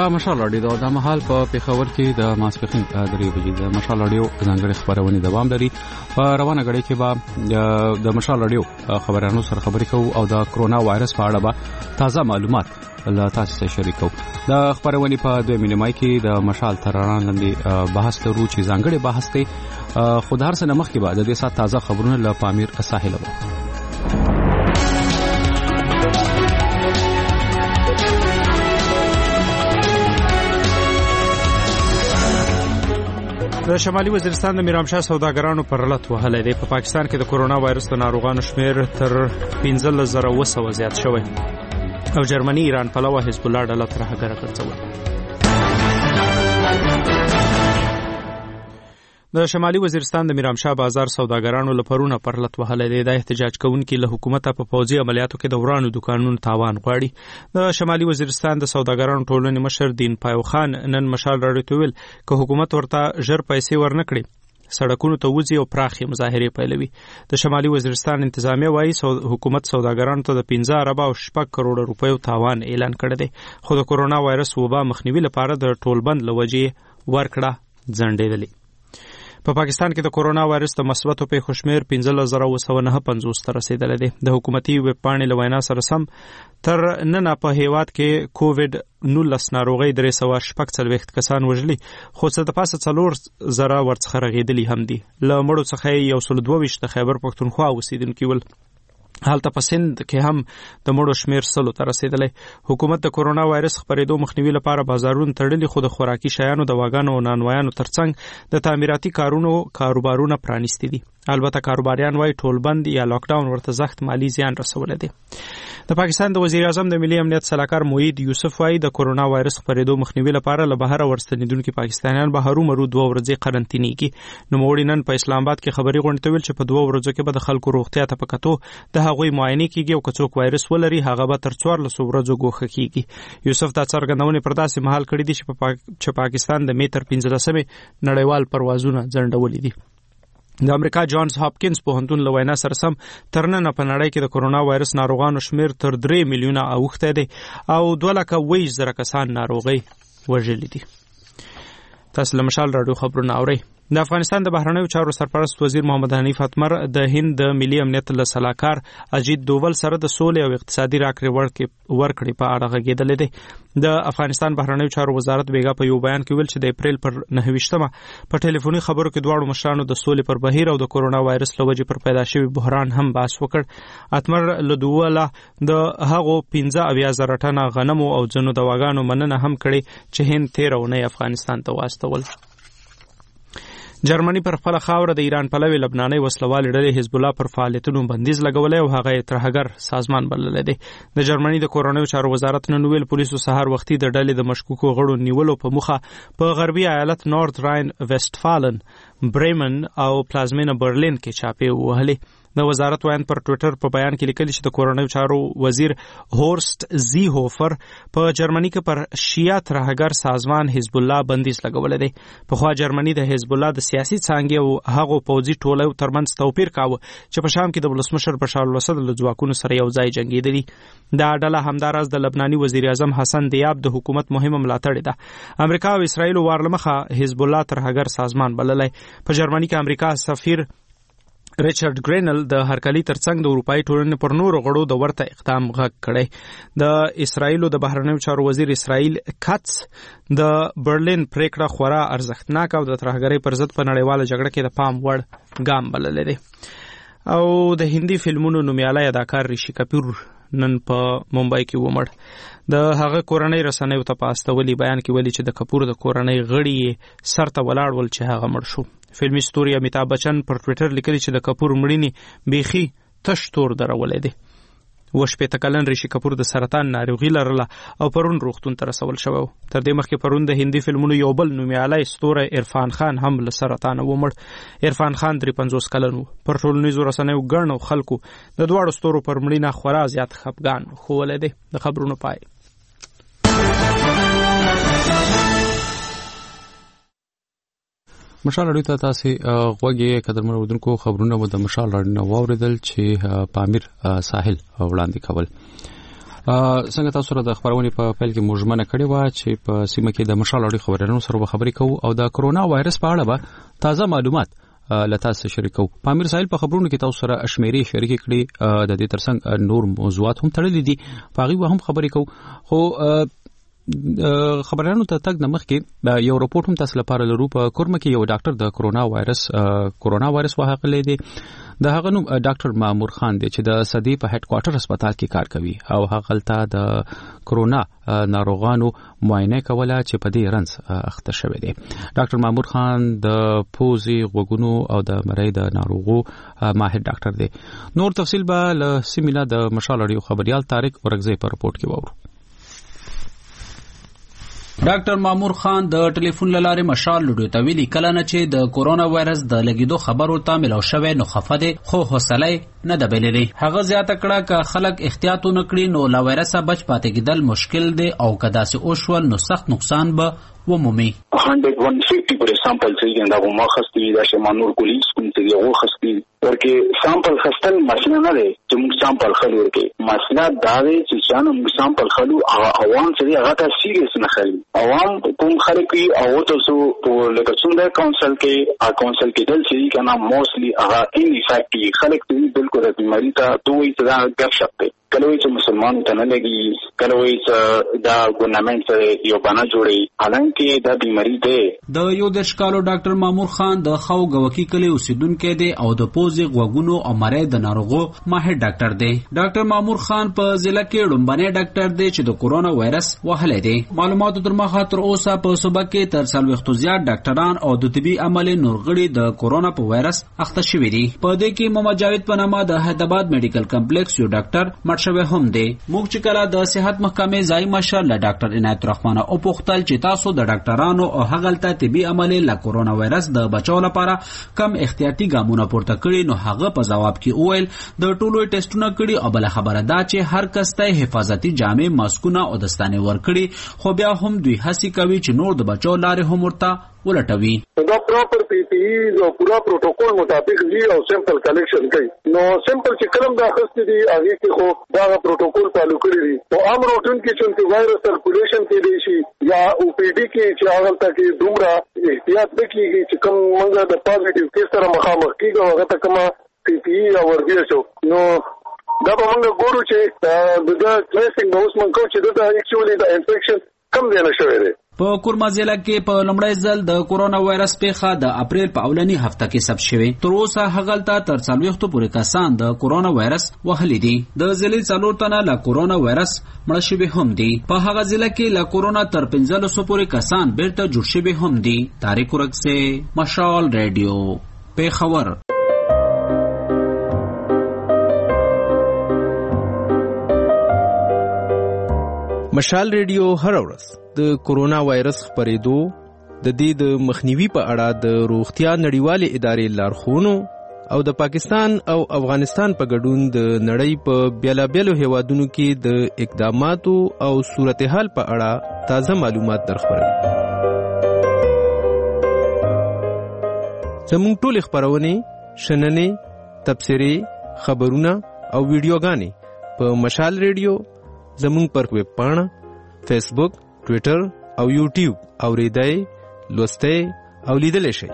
دا مشال رادیو د مهال په پیښور کې د ماسپخین 3 بجې د مشال رادیو ځانګړي خبرونه دوام لري. په روانه غړي کې به د مشال رادیو خبرانو سره خبرې کوو او د کرونا وایرس په اړه به تازه معلومات له تاسو سره شریکو. د خبرونه په 2 مینه کې د مشال ترانه لاندې بحث لرو چې ځانګړي بحث ته خود هر څه نمخ کې به د دې سات تازه خبرونه له پامیر ساحل وو. د شمالي وزیرستان د میرامشاه سوداګرانو پر لټ وهلې دی. په پاکستان کې د کرونا وایرس د ناروغانو شمیر تر 15200 زیات شوی او جرمني ایران پلوه حزب الله ډله تر هغه ګرځول. د شمالي وزیرستان د میرامشاه بازار سوداګرانو لپاره پر لټ وهلې دی. د احتجاج کوونکو له حکومت په پوځي عملیاتو کې د ورانو دکانونو تاوان غواړي. د شمالي وزیرستان د سوداګرانو ټولنې مشر دین پایو خان نن مشال راډیو ویل چې حکومت ورته ژر پیسې ورنکړي سړکونو ته وځي او پراخي مظاهره پیلوي. د شمالي وزیرستان انتظامیه وایي حکومت سوداګرانو ته د 15 ارب او 6 کروڑ روپیو تاوان اعلان کړی دی. خو د کرونا وایرس وبا مخنیوي لپاره د ټولبند لوجې ورکړه ځنډېدلې. په پاکستان کې د کرونا وایرس د مثبتو پیښو شمیر 15950 ته رسیدلی دی. د حکومتي ویب پاڼې له وینا سره سم تر نن په هیواد کې کووډ 19 ناروغي 340 کسان وژلي خو څه د پاسه 4,000 ورڅخه رغېدلي هم دي. له مړو څخه 122 د خیبر پښتونخوا اوسیدونکي ول. حالت په سند کې هم د مړو شمیر 100 ته رسیدلی. حکومت د کرونا وایرس خپرېدو مخنیوي لپاره بازارونه تړلي خو د خوراکي شیانو د واګانو او نانوایانو ترڅنګ د تعمیراتي کاروبارونه پرانیستي دي. البته کاروباریان وايي ټولبند یا لاک ډاون ورته سخت مالی زیان رسولی دی. د پاکستان د وزیر اعظم د ملي امنیت سلاکار موحد یوسف وايي د کرونا وایرس خپرېدو مخنیوي لپاره له بهر ورستنیدونکو پاکستانیان به هرو مرو 2 ورځې قرنطینې نو موړي نن په اسلام آباد کې خبري غونډه ویل چې په 2 ورځو کې به د خلکو روغتیا ته پکاتو د هغوی معاینه کیږي او کڅوک وایرس ولري هغه به تر 14 ورځو ګوښه کیږي. یوسف دا څرګندونه پر داسې محل کړی دی چې پاکستان د میتر 15 نړیوال پروازونه ځنډولې دي. د امریکا جانز هاپکینز پوهنتون له وینا سره سم تر نن په نړۍ کې د کرونا وایرس ناروغانو شمیر تر 3 میلیونه اوښته دی او 2,20,000 کسان ناروغي وژلي دي. تاسو له مشال راډیو خبرونه اورئ. د افغانستان د بهرنیو چارو سرپرست وزیر محمد حنیف اتمر د هند د ملي امنیت له سلاکار اجیت دوول سره د سولې او اقتصادي راکړې ورکړې په اړه غږېدلی دی. د افغانستان بهرنیو چارو وزارت بیګا په یو بیان کې ویل چې د اپریل پر 29مه په ټلیفوني خبرو کې دواړو مشرانو د سولې پر بهیر او د کرونا وایرس له وجې پر پیدا شوي بحران هم بحث وکړ. اتمر له دوله د هغو 15,000 ټنه غنمو او ځینو دواګانو مننه هم کړې چې هند 13 اونۍ افغانستان ته واستول. جرمني پر خپل خاوره د ایران پلوي لبناني وسلوال ډلې حزب الله پر فعالیتونو بندیز لګولې او هغه ترهګر سازمان بللی دی. د جرمني د کورونیو چارو وزارت نن ویل پولیسو سهار وختي د ډلې د مشکوکو غړو نیولو په مخه په غربي ایالت نورث راین ویسټفالن، برېمن او پلازمینه برلین کې چاپې وهلې. د وزارت وایند پر ټوئیټر په بیان کې لیکلي چې د کورونیو چارو وزیر هورست زیهوفر په جرمني کې پر شیعه ترهګر سازمان حزب الله بندیز لګولې دی. په خوا جرمني د حزب الله د سیاسي څانګې او هغو پوځي ټولو ترمنځ توپیر کاوه چې په شام کې د ولسمشر بشار الاسد له ځواکونو سره یو ځای جنګېدلي. دا ډله همداراز د لبناني وزیر اعظم حسن دیاب د حکومت مهمه ملاتړې ده. امریکا او اسرائیل ورلمخه حزب الله ترهګر سازمان بللی. په جرمني کې امریکا سفیر ریچارډ ګرینل د هرکلی ترڅنګ د اروپאי ټولنې پر نورو غړو د ورته اقدام غږ کړی. د اسرائیلو د بهرنیو چارو وزیر اسرائیل کاتس د برلین پریکړه خورا ارزښتناک او د ترهګرۍ پر ضد په نړیواله جګړه کې د پام وړ ګام بللی دی. او د هندي فلمونو نومیالی اداکار ریشي کپور نن په ممبئی کې ومړ. د هغه کورنۍ رسنیو ته په استولي بیان کې ویلي چې د کپور د کورنۍ غړي سر ته ولاړ ول چې هغه مړ شو. فلمي ستوري امیتاب بچن پر ټوئیټر لیکلي چې د کپور مړینې بیخي تش تور درولې دی. 18 کلن ریشي کپور د سرطان ناروغي لرله او پرون روغتون ته رسول شوی. تر دې مخکې پرون د هندي فلمونو یو بل نومیالی ستوری عرفان خان هم له سرطانه ومړ. عرفان خان 53 کلن و. پر ټولنیزو رسنیو ګڼو خلکو د دواړو ستورو پر مړینه خورا زیات خفګان ښوولی دی. د خبرونو پای. مشال راډیو ته تاسو غوږی قدرمن اودونکو خبرونه مو د مشال راډیو نو واوریدل چې پامیر ساحل وړاندې کول. څنګه تاسو سره د خبرونې په پیل کې مجمنه کړې و چې په سیمه کې د مشال اړیکو خبرونو سره خبرې کوو او د کرونا وایرس په اړه به تازه معلومات لتاسو شریکو. پامیر سایل په خبرونو کې تاسو سره اشمیري شریک کړي، د دې ترڅنګ نور موضوعات هم تړلې دي، پاغي به هم خبرې کوو. خو خبرانو ته تک نمخ کې یو رپورټ هم تاسو لپاره لرو. په کورمه کې یو ډاکټر د کرونا وایرس واقع دی. د هغه نوم ډاکټر مامور خان دی چې د صدی په هډ کوارټر هسپتال کې کار کوي او هغه تل د کرونا ناروغانو معاینه کوله چې په دې رنځ اخته شوی دی. ډاکټر مامور خان د پوزي غوګونو او د مړی د ناروغو ماهر ډاکټر دی. نور تفصیل به له سیمینار د مشال اړیکو خبريال طارق ورغزي په رپورټ کې وورو. ډاکټر مامور خان د ټلیفون لاره مشال لډو ته ویلي کله نه چې د کورونا وایرس د لګیدو خبرو ته ملو شوی نو خفه دي، خو حوصله نه ده بللې. هغه زیاته کړه ک خلک احتیاط نکړي نو لا وایرس بچ پاتې کېدل مشکل دی او کدا سه اوشول نو سخت نقصان به ومومي. 150 پر سامپل چې دا ما خستي دا شمانور کولیس کوم چې یو خستي ورکه سامپل خستل مسله نه دی چې موږ سامپل خلو ورکه مسله دا دی چې څنګه موږ سامپل خلو عوام چې هغه ته سیریس نه خلي عوام کوم خلک او تاسو په لکه څنګه کونسل کې دل چې کنه موستلی هغه ان افیکټي خلک دې بالکل د بیماری ته دوی ته غږ شپته کله چې مسلمان ته نه لګي کله چې دا ګورنمنت یو باندې جوړي حالانکه دا بیماری ده. د یو د شکالو ډاکټر مامور خان د خو غوکی کلی اوسیدونکو دی او د پوزي غوګونو او مړی د ناروغو ماهر ډاکټر دی. ډاکټر مامور خان په ضلع کې ډومبنه ډاکټر دی چې د کورونا وایرس وهلې دی. معلوماتو تر مخه تر اوسه په صوبه کې تر 40 زیات ډاکټران او د طبي عمل نورغړي د کورونا په وایرس اخته شوي دي. په دې کې محمد جاوید په نامه د حیدرآباد میډیکل کمپلیکس یو ډاکټر مرشوي هم دی. موږ چې کله د صحت محکمې ځای مشر له ډاکټر عنایت الرحمن او پوښتل چې تاسو د ډاکټرانو او هغه طبي عمل له کورونا وایرس د بچاو لپاره کم احتیاطي ګامونه پورته کړي نو هغه په جواب کې وویل د ټولو ټیسټونه کړي او بل خبره دا چې هر کس ته حفاظتي جامې ماسکونه او دستانه ورکړي خو بیا هم دوی هڅه کوي چې نور د بچاو لارې هم ورته ولټوي. دا پراپر پی پی ای او پورا پروتوکول مطابق دی او سیمپل کلیکشن کوي. نو سیمپل چې کلم دا خسته دي هغه کې خو دا پروتوکول فالو کړی دي. او عام روټین کې چې وایرس سرکولیشن کې دی شي یا او پی ډی کې چې هغه ته کې دومره احتیاط وکړي چې کوم موږ د پازیټیو کیس سره مخامخ کیږو هغه ته کومه پی پی ای او ورګي شو. نو دا به موږ ګورو چې د ټریسینګ به اوس موږ کوو چې دا اکچوالي د انفیکشن کم دی نه شوی دی. په کورما ضلع کې په لومړی ځل د کورونا وایرس پیښه د اپریل په اولنی هفته کې ثبت شوه. تر اوسه هغه تر 40 پورې کسان د کورونا وایرس وهلي دي. د ضلع 4 تنه له کورونا وایرس مړ شوي هم دي. په هغه ضلع کې له کورونا تر 1500 پورې کسان بیرته جوړ شوي هم دي. طارق ورغزي، مشال ریډیو، پیښور. مشال ریډیو هر ورځ د کورونا وایرس خپرېدو د دې د مخنیوي په اړه د روغتیا نړیوالې ادارې لارښوونو او د پاکستان او افغانستان په ګډون د نړۍ په بیلابیلو هیوادونو کې د اقداماتو او صورتحال په اړه تازه معلومات درخبروي. زموږ ټولې خپرونې، شننې، تبصرې، خبرونه او ویډیوګانې په مشال ریډیو زمون پر ویب پاڼه، فیسبوک، ټویټر او یوټیوب اوریدای، لوستای او لیدل شي.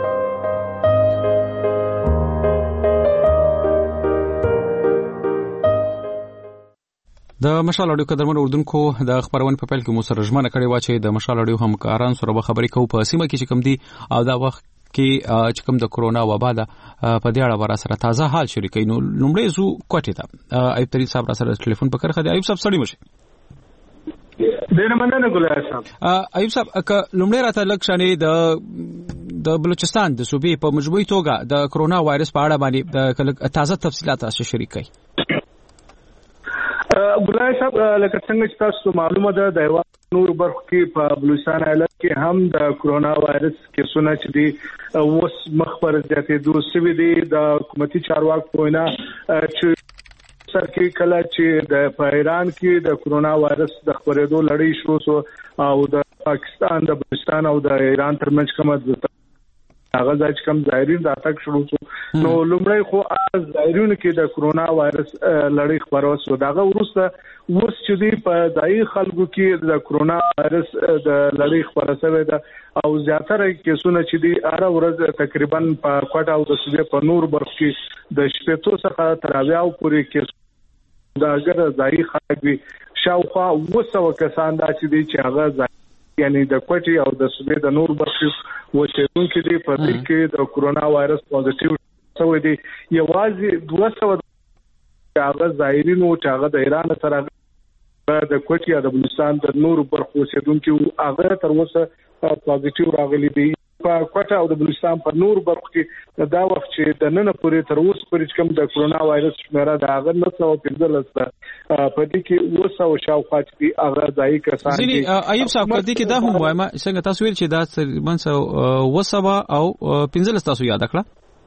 د مشال اډیو قدرمن اردوونکو د خبرونه په پیل کې مو سره ژمنه کړې و چې د مشال اډیو همکاران سره به خبرې کوو په سیمه کې چې کوم دي او دا وخت کې چې کوم د کورونا وبا ده په دې اړه ور سره تازه حال شریکې. نو لومړی زو کوټه ته ایوب ترین صاحب را سره ټلیفون په کرخه دی. ایوب صاحب سړی مشه ډیر مننه ګلای صاحب. ایوب صاحب لومړی راته لکشانې د بلوچستان د صوبې په مجموعي توګه د کورونا وایرس په اړه باندې تازه تفصيلات تاسو شریک کړئ. ګلای صاحب لکه څنګه چې تاسو معلومه ده د هیواد نور برخو کې په بلوچستان ایالت کې هم د کورونا وایرس کیسونه چې دي اوس مخ پر زیاتېدو شوي دي. د حکومتي چارواکو په وینا چې سر کې کله چې د ایران کې د کورونا وایرس د خپرېدو لړۍ شروع شو او د پاکستان، د بلوچستان او د ایران ترمنځ کومه هغه ځکه کم ظاهرین راتګ شروع شو نو لومړی خو ظاهرین کې د کرونا وایرس لړۍ خبره وسو داغه ورسته اوس چې دی په دای خلکو کې د کرونا وایرس د لړۍ خبره شوې ده او زیاتره کیسونه چې دی هر ورځ تقریبا په کوټه او د سوبې په نور برخ کې د شپږ څخه تر 20 پورې کې دا اگر دای خلک وي شاوخوا 200 کسان دا چې دی چې هغه یعنی د کوټي او د سوبې د نور برخې وچېدونکو دي په دې کې د کرونا وایرس پوزټیو شوی دي یوازې 200 هغه ظاهرینو چې هغه د ایران سره د کوټي او د بلوچستان د نور برخو وچېدونکو هغه تر اوسه پوزټیو راغلي دي په کوټه او د بلوچستان په نور برخو کې دا وخت چې د نن پورې تر اوسه پورې کوم د کرونا وایرس شمیره د هغه 915 په دې کې 200 شاوخوا چې هغه ځای کسان دي ایوب صاحب په دې کې دا هم وایم څنګه تاسو ویل چې دا منځ وسبا او 15 تاسو یاد کړه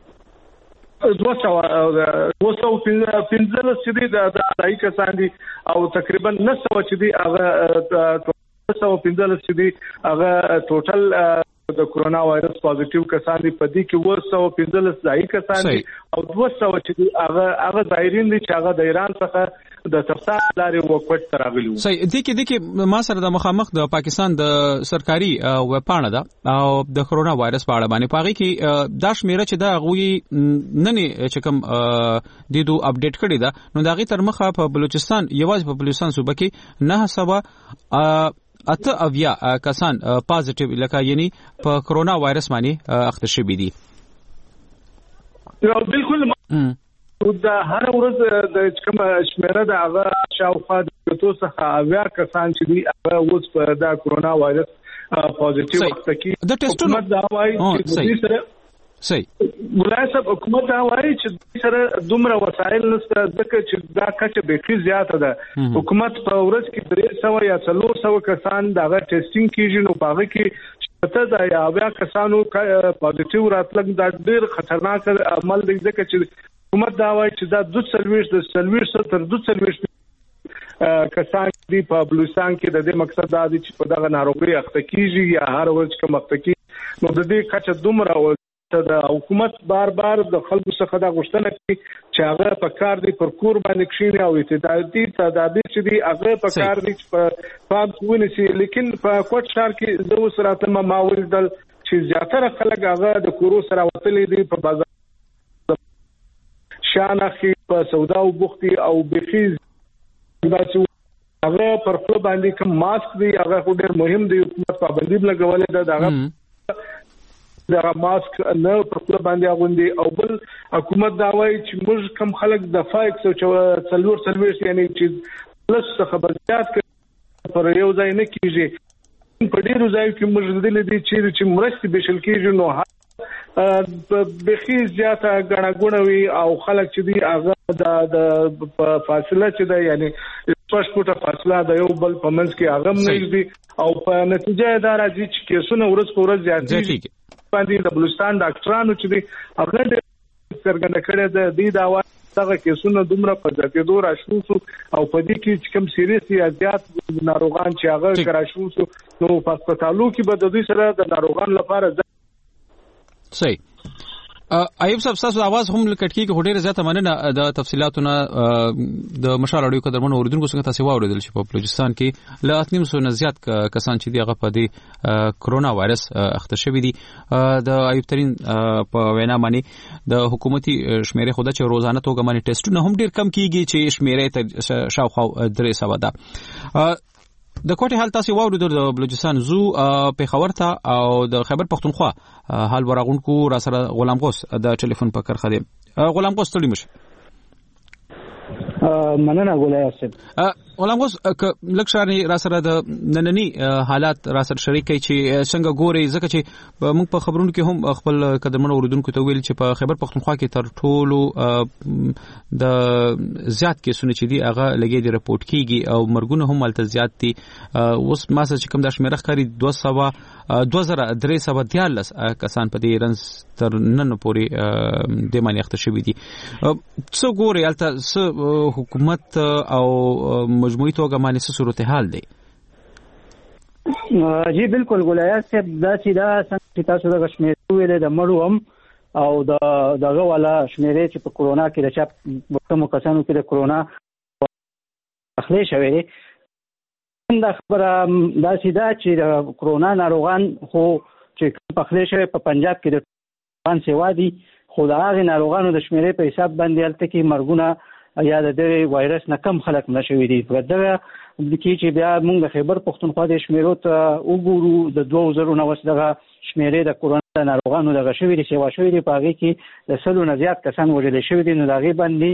215 چې دي د ځای کسان دي او تقریبا 900 چې دي هغه 215 چې دي هغه ټوټل د کرونا وایرس پوزټیو کسان دي په دې کې 215 ځای کسان دي او 200 چې دي هغه ظاهرین دي چې هغه د ایران څخه د تفصیل لارې وکټ تراغلي وو صحیح دي کې ما سره د مخامخ د پاکستان د سرکاري ویب پاڼه ده او د کرونا وایرس په اړه باندې پاغي کې دا شمیره چې دا غوي نن چې کوم د دو اپډیټ کړی دا نو دا غي تر مخه په بلوچستان یوازې په بلوچستان صوبه کې 9 اته اویا کسان پازیټیو لکه یعنی په کرونا وایرس باندې اخته شوي دي بالکل دا هر ورځ د کوم شمیره د هغه شاوخوا د توسخه اویا کسان چې دی هغه اوس په دا کرونا وایرس پازیټیو وخت کې د ټیسټونو دا وایي چې صحیح ولایت حکومت دا وایي چې سره دومره وسایل نشته ځکه چې دا کچه به زیاته ده حکومت په ورځ کې 300 یا 400 کسان دغه ټیسټینګ کیږي نو باغ کې شته دا یا کسانو پازیټیو راتلل دا ډیر خطرناک عمل دی ځکه چې حکومت دا وایي چې دا 240 تر 240 کسان دی په بلوچستان کې د دې مقصد دا دی چې په دغه ناروغي اخته کیږي یا هر ورځ کوم اخته کیږي نو د دې کچه دومره د حکومت بار د خلکو څخه دا غوښتنه کوي چې هغه په کار دی پر کور باندې کښیني او اعتدالي تدابیر چې دی هغه په کار دی چې په پام ونیسي لیکن په کوټ ښار کې زه اوس راته ما ولیدل چې زیاتره خلک هغه د کورو سره وتلي دي په بازار شانخي په سودا او بوختي او بخیز داسې هغه پر خپل باندې کوم ماسک دی هغه ډېر مهم دی حکومت پابندي لګولې ده دغه دا ماسک نه پر خپل باندې اغوندي او بل حکومت دا وایي چې موږ کم خلک د فایکس او 440 یعنی چې لس خبر زیات پر یو ځای نه کیږي په ډیرو ځایو کې موږ د دې چې مرستې بشل کیږي نو بخي زیاته غړغړوي او خلک چې دی هغه د فاصله چې دی یعنی پښ پټه فاصله د یو بل په منځ کې هغه نه دی او په نتیجه دا راځي چې کیسونه ورځ په ورځ زیاتېږي باندې د بلوچستان ډاکټرانو چې دی هغه د څرګنده کړی د دې داوا دغه کیسونه دومره په ځکهدو راشو او په دې کې کوم سیریس یا زیات ناروغان چې هغه کراشو نو په هسپتالو کې به د دوی سره د ناروغان لپاره صحیح ایوب صاحب تاسو आवाज هم لکټکی کې ډیره زیاته مننه د تفصيلاتونو د مشال اړیو قدرمنو اوریدونکو څنګه تاسو واوریدل چې په بلوچستان کې له 800 نه زیات کسان چې دیغه په دې کرونا وایرس اخته شوی دي د ایوب ترين په وینا باندې د حکومتي شمیره خوده چې روزانه توګه باندې ټیسټونه هم ډیر کم کیږي چې شمیره ته شاوخوا 300 ده د کوټه حال تاسو واوریدل د بلوچستان زو پیښور ته او د خیبر پختونخوا حال ورغونکو را سره غلام غوس د ټلیفون په کرخه دی غلام غوس تړي مشه مننه غولای صاحب غلام غوس لکشاري را سره د نننی حالات را سره شریکي چې څنګه ګوري ځکه چې موږ په خبرونو کې هم خپل قدرمنو اوریدونکو ته ویل چې په خیبر پختونخوا کې تر ټولو د زیات کیسونه چې دی هغه لګي دی رپورټ کیږي او مرګونه هم ملته زیات دي اوس ما څه کوم د شمیره خاري 2314 کسان په دې رنس تر نن پورې د معنی اخته شوی دي څو ګوري البته حکومت او مجموعي توګه باندې څه صورتحال دی جی بالکل ګولایات صاحب دا څنګه تاسو د شمیر ویلې د مړو هم او دغه والا شمیرې چې په کورونا کې د چا کومو کسانو کې د کورونا اخلي شوی دا خبره دا چې د کورونا ناروغان خو چې په اخلي شوی په پنجاب کې د افغان سیوا دي خو د هغه ناروغانو د شمیرې په حساب باندې الته کې مرګونه یا د وایرس نه کم خلک نشوي دي په دغه کې چې بیا موږ د خیبر پښتونخوا د شمیرو ته وګورو د 2000 نو دغه شمیرې د کورونا ناروغانو دغه شوی دي سیوا شوی دي په هغه کې د سلو نه زیات کسان وژل شوی دي نو دغه باندې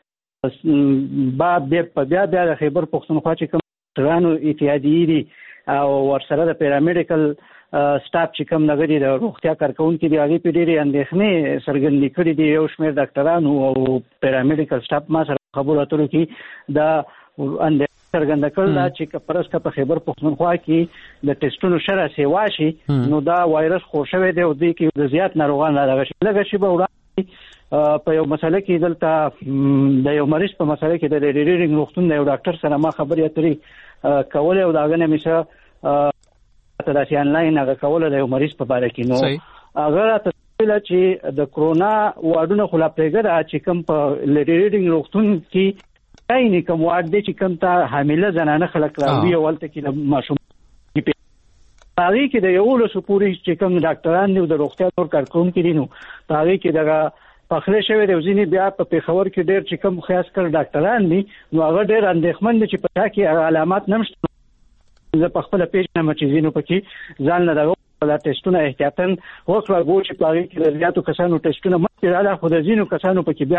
بیا د خیبر پښتونخوا چې کوم ترانو اتحادیې دي او ورسره د پیرامیډیکل سټاف چې کوم نګري د روغتیا کارکونکو دی هغه په ډېرې اندېښنې څرګندې کړې دي یو شمېر ډاکټرانو او پیرامیډیکل سټاف ما سره خبرو اترو کې دا اندېښنه څرګنده کړل چې پرسته په خیبر پښتونخوا کې د ټیسټونو شره سیوا شي نو دا وایرس خور شوی دی او د کې د زیات ناروغان راغلي لږ شي به وړاندې په یو مسله کې دلته د یو مریض په مسله کې د ریډینګ روغتون د یو ډاکټر سره ما خبرې اترې کولې او داغه نه میشه تاسو آنلاین هغه کوله د یو مریض په اړه کې نو هغه تفصیل چې د کورونا واډونو خلا پرېګره چې کوم په ریډینګ روغتون کې کاینه کوم واډ دي چې کوم ته حامله زنانه خلک راوي ولته کې د ماشوم هغه کې د یو له سپوري چې کوم ډاکټران دی د روغتیا تور کارکونکو دي نو هغه کې دغه پخله شوی د ځینې بیا په پیښور کې ډېر چې کوم خاص کر ډاکټران دي نو هغه ډېر اندېښمن دي چې پتا کې علامات نمشته زه په خپل پیج نه مچینو پکې ځان نه دغه ټیسټونه احتیاطاً وکړل چې په هغه کې د زیاتو کسانو ټیسټونه مخکې راځي خو د ځینو کسانو پکې بیا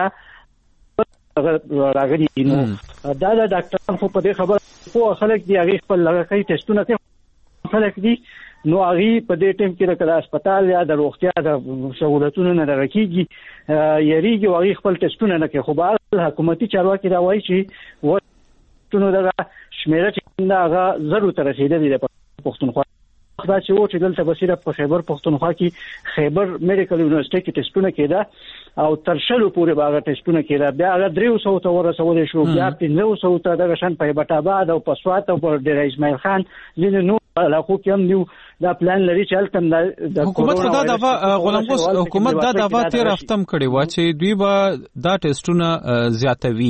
راغلي نو دا د ډاکټرانو په دې خبره خو خلک دی هغه خپل لږه ټیسټونه کوي خلک دي نو هغه په دې ټیم کې د هسپتال یا د روغتیا د سہولتونو نه راکېږي یریږي هغه خپل ټیسټونه نه کوي خو به حکومتي چارواکي دا وایي چې وټونو دغه شمیره چې هغه ضرورت رسیدلې ده په پښتونخوا دا چې و چې دلته بصیره په خیبر پښتونخوا کې خیبر میډیکل یونیورسيټي کې ټیسټونه کېده او تر شلو پورې باغ ټیسټونه کېده بیا هغه 300 ته ورسول شو بیا 500 ته دغه شان په بټاباد او په سوات او په ډیر اسماعیل خان ځینې نو علاقو کې هم نیو دا پلان لري چې التم د حکومت خدا د غلامګوس حکومت دا د تیر هفتم کړي و چې دوی به دا ټیسټونه زیاتوي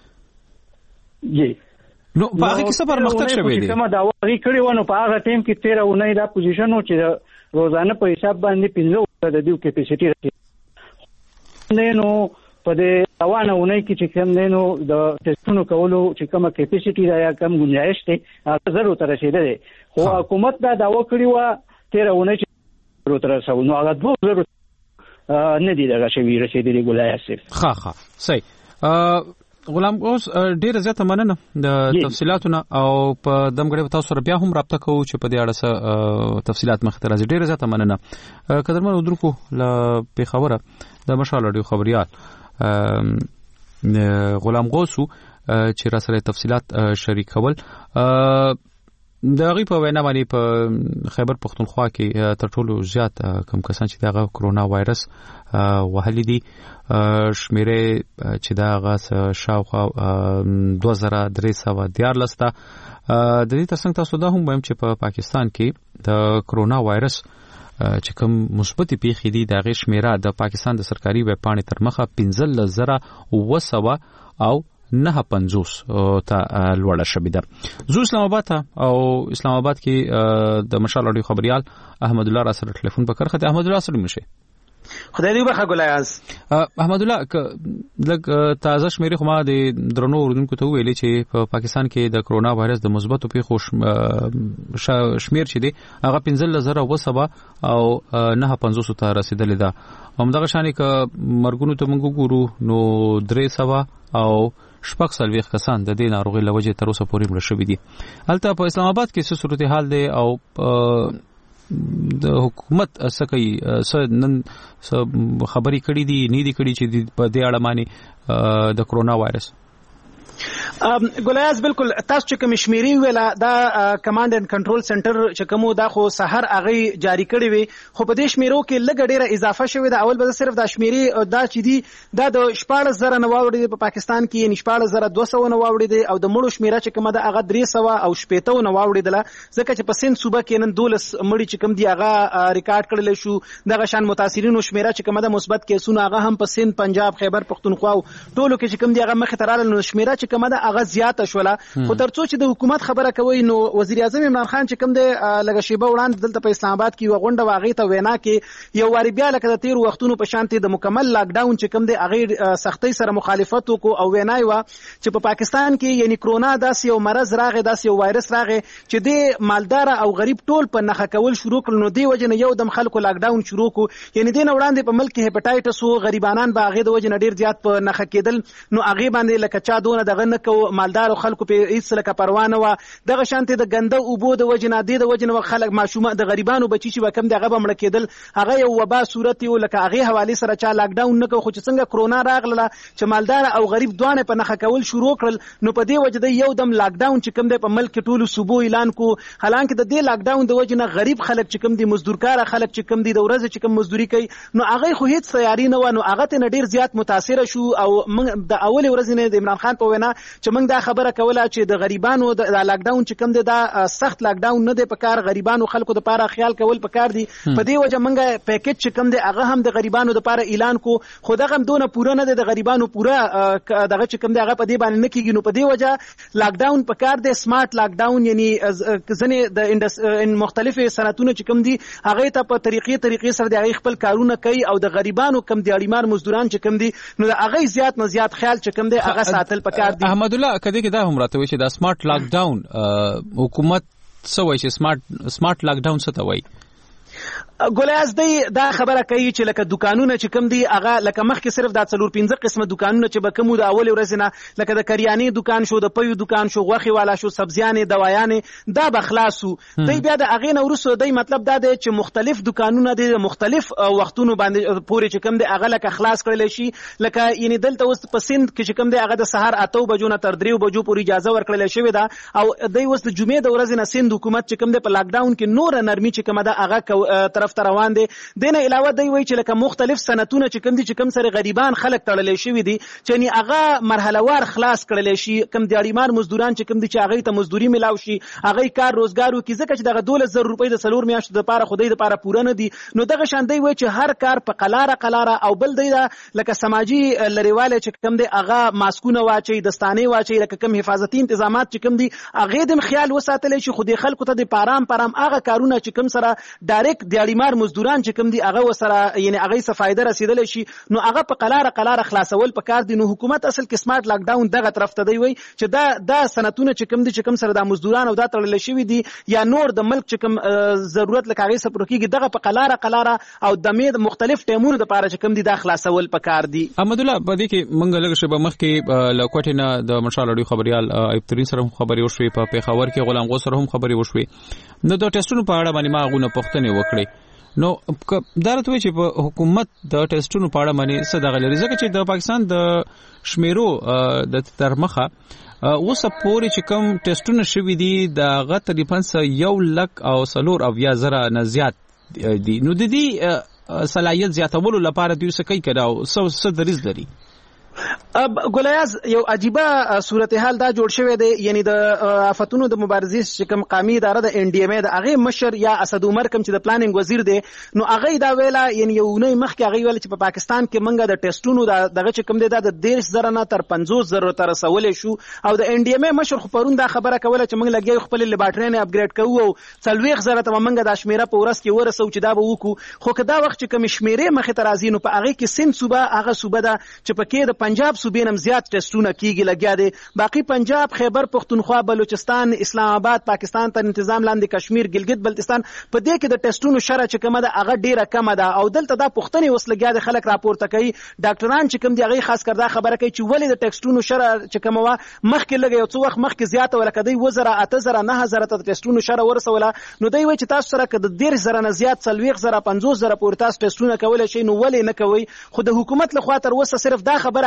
نو په هغه کې څه پرمختګ شوی دی کومه دا وری کړی ونه په هغه ټیم کې 13 اونۍ دا پوزیشن و چې روزانه په حساب باندې 15 د دیو کیپاسټي راځي نو په دې روانه اونۍ کې چې کوم نو د ټیسټونو کولو چې کومه کیپاسټي را یا کم گنجائش ته هغه ضرورت رسیدلې خو حکومت دا داوا کړی و 13 اونۍ چې ضرورت رسول نو هغه 2000 نه دی دغه شوی رسیدلې ګولایات ښه صحیح غلامګوس ډیر زیاته مننه د تفصيلاتونه او په دمګړې تاسو سره بیا هم رابطه کوو چې په دې اړه څه تفصيلات مخته راځي ډیر زیاته مننه قدرمن ودرکو ل پیښوره د مشال اډیو خبريال غلامګوسو چې را سره تفصيلات شریکول د غي په وینا باندې په خیبر پښتونخوا کې تر ټولو زیات کم کسان چې دغه کرونا وایرس وهلي دي شمیره چې دغه شاوخوا 2314 لسته د دې ترڅنګ تاسو دا هم وایم چې په پاکستان کې د کرونا وایرس چې کوم مثبت پیښې دي دغه شمیره د پاکستان د سرکاري ویب پاڼې تر مخه 15000 او 950 ته لوړه شوې ده زو اسلام آباد او اسلام آباد کې د مشال اډیو خبريال احمد الله را سره ټلیفون په کرخه احمد الله سره مشه خدای دې بخښه ګلایاز احمد الله لګ تازه شمیرې خو ما د درنو اوردونکو ته ویلي چې په پاکستان کې د کرونا وایرس د مثبت پیښو شمیر چې دی هغه 15000 او 950 ته رسیدلې ده همدغه شانې ک مرګونو ته موږ ګورو نو 300 او شپږ سلويخ کسان د دې ناروغي لوجه تر اوسه پورې مړ شوي دي البته په اسلام آباد کې څه صورتحال دی او د حکومت اسکه نن خبري کړې دي نه دي کړې چې په دې اړه باندې د کرونا وایرس ګولیاز بالکل تاسو چې کوم شمیري ویلا دا کمانډ اند کنټرول سنټر چې کوم دا خو سحر اغه جاری کړی وي خو په دې شمیرو کې لږ ډیره اضافه شوې ده. اول به صرف دا شمیري دا چې دی دا د 14,000 نه واوړي په پاکستان کې یعنی 14,200 نه واوړي دي او د مړو شمیره چې کوم دا هغه 300 او 70 نه واوړي دله ځکه چې په سند صوبه کې نن 12 مړي چې کوم دی هغه ریکارډ کړل شو. دغه شان متاثرینو شمیره چې کوم دا مثبت کیسونه هغه هم په سند پنجاب خیبر پختونخوا ټولو کې چې کوم دی هغه مخ ته راغله نو شمیره چې کوم دا هغه زیاته شوله. خو ترڅو چې د حکومت خبره کوي نو وزیر اعظم عمران خان چې کوم دی لږ شیبه وړاندې دلته په اسلام آباد کې یو غونډه واغې ته وینا کې یو واری بیا لکه د تیر وختونو په شانتي د مکمل لاک ډاون چې کوم دی هغه سختۍ سره مخالفت وکړو او وینای و چې په پاکستان کې یعنی کرونا داسې یو مرض راغی داسې یو وایرس راغی چې د مالدار او غریب ټول په نخښه کول شروع کړل نو دی وجه نه یو دم خلکو لاک ډاون شروع کو یعنی دین وړاندې په ملک کې هپټایټس او غریبانان به هغه د وجه نه ډیر زیات په نخښه کېدل نو هغه باندې لکه چا دونه دغه نه کو مالدار خلکو په هیڅ لکه پروا نه و. دغه شانتي د ګنده اوبو د وجنه د وجنه خلک ماشومه د غریبانو بچی چې وکم دغه بمړه کېدل هغه یو وبا صورت یو لکه هغه حواله سره چا لاک ډاون نه کو خو چې څنګه کرونا راغله چې مالدار او غریب دوانه په نخښه کول شروع کړل نو په دې وجه د یو دم لاک ډاون چې کوم دی په ملک ټولو صوبو اعلان کو. حالانکه د دې لاک ډاون د وجنه غریب خلک چې کوم دي مزدورکار خلک چې کوم دي د ورځ چې کوم مزدوري کوي نو هغه خو هیڅ تیاری نه و نو هغه ته ډیر زیات متاثر شو او موږ د اول ورځ نه د عمران خان په وینا چې موږ دا خبره کوله چې د غریبانو د لاک ډاون چې کوم دی دا سخت لاک ډاون نه دی په کار غریبانو خلکو د پاره خیال کول په کار دی په دې وجه موږ پیکیج چې کوم دی هغه هم د غریبانو د پاره اعلان کو خو دغه هم دونه پوره نه دی د غریبانو پوره دغه چې کوم دی هغه په دې باندې نه کیږي نو په دې وجه لاک ډاون په کار دی سمارټ لاک ډاون یعنی ځنه د مختلفه صنعتونو چې کوم دی هغه ته په طریقې سره د خپل کارونه کوي او د غریبانو کم دی اړیمار مزدوران چې کوم دی نو هغه زیات نه زیات خیال چې کوم دی هغه ساتل په کار دی. احمد الله کدی کې دا هم راته وي چې دا سمارټ لاک ډاون حکومت څه وایي چې سمارټ لاک ډاون څه ته وایي؟ ګولیاز دی دا خبره کوي چې لکه دکانونه چې کوم دی هغه لکه مخکې صرف دا 4-5 قسمه دکانونه چې به کوم د اول ورځ نه لکه د کریانې دکان شو د پيو دکان شو غوخي والا شو سبزیانې دوايانې دا به خلاصو دی بیا د اغې نه ورسو دی مطلب دا دی چې مختلف دکانونه دي مختلف وختونو باندې پورې چې کوم دی هغه لکه خلاص کړل شي لکه یعنی دلته اوس په سند کې چې کوم دی هغه د سحر 8 بجو نه تر 3 بجو پورې اجازه ورکړل شوې ده او دی اوس د جمعې د ورځې نه سند حکومت چې کوم دی په لاک ډاون کې نور نرمي چې کوم ده هغه طرف ته روان دي. دینه علاوه دی وی چې لکه مختلف صنعتونه چې کوم دي چې کوم سره غریبان خلک تړلې شوی دي چې نه هغه مرحله وار خلاص کړل شي کوم دیاړیمار مزدوران چې کوم دي چې هغه ته مزدوري ملاو شي هغه کار روزګار وکي ځکه چې دغه 12,000 روپۍ د سلور میاشتو د پاره خدای د پاره پوره نه دي نو دغه شان دی وی چې هر کار په قلاره او بل دی لکه سماجی لریواله چې کوم دی هغه ماسکونه واچي دستانه واچي لکه کوم حفاظتي تنظیمات چې کوم دي هغه د خیال وساتل شي خو د خلکو ته د پارام هغه کارونه چې کوم سره ډایرکټ دیاړیمار مزدوران چې کوم دی هغه وسره یعنی هغه څه فائدہ رسیدل شي نو هغه په قلاره خلاصول په کار دي. نو حکومت اصل کې سمارټ لاک ډاون دغه طرف ته دی وي چې دا صنعتونه چې کوم دي چې کوم سره د مزدوران او دا تړل شوی دي یا نور د ملک چې کوم ضرورت لکه هغه څه پروکیږي دغه په قلاره او د مید مختلف ټیمونو د پاره چې کوم دي دا خلاصول په کار دي. احمد الله په دې کې منګ لږ شبه مخ کې لکوټینا د مشال اړیو خبريال ایبترین سره خبري وشوي په پیښور کې غلام غو سره هم خبري وشوي نو د ټیسټونو په اړه باندې ما غوونه پښتنه وکړي نو دارته وی چې په حکومت د ټیسټونو په اړه باندې څه دغه لري ځکه چې د پاکستان د شمیرو د ترمخه اوسه پورې چې کوم ټیسټونه شوي دي دغه تقریبا 1,40,000 نه زیات دي نو د دې صلاحیت زیاتولو لپاره دوی څه کوي کړه څه دریز لري؟ ګولیاز یو عجیبه صورتحال دا جوړ شوی دی یعنی د آفتونو د مبارزې چې کوم قومي اداره د NDMA د هغه مشر یا اسد عمر کوم چې د پلانینګ وزیر دی نو هغه دا ویلا یعنی یو نه مخکې هغه ویل چې په پاکستان کې منګه د ټیسټونو دغه چې کوم دی د 10,000 نه تر 50,000 تر رسول شو او د NDMA مشر خو پرون دا خبره کوله چې موږ لګي خپل لیبارټری نه اپګریډ کوو او 40,000 ته موږ د شمیره په ورس کې ورسو چې دا به وکړو خو کدا وخت چې کوم شمیره مخه ترازی نو په هغه کې سند صوبه هغه صوبه ده چې پکې د پنجاب صوبې نم زیات ټیسټونه کیږي لګیا دي باقی پنجاب خیبر پختونخوا بلوچستان اسلام آباد پاکستان تر تنظیم لاندې کشمیر ګلګت بلتستان په دې کې د ټیسټونو شرح چې کومه ده هغه ډیره کم ده او دلته دا پښتني وس لګیا دي خلک راپورته کوي ډاکټران چې کوم دی هغه خاص کړه خبره کوي چې ولې د ټیسټونو شرح چې کومه مخکې لګي او څو وخت مخکې زیاته ولکه دی 8,000 9,000 ته ټیسټونو شرح ورسوله نو دی وای چې تاسو سره کده 10,000 نه زیات 40,000 50,000 پورې تاسو ټیسټونه کولای شي نو ولې نه کوي خو د حکومت لخوا تر وسه صرف دا خبره هغه کوي چې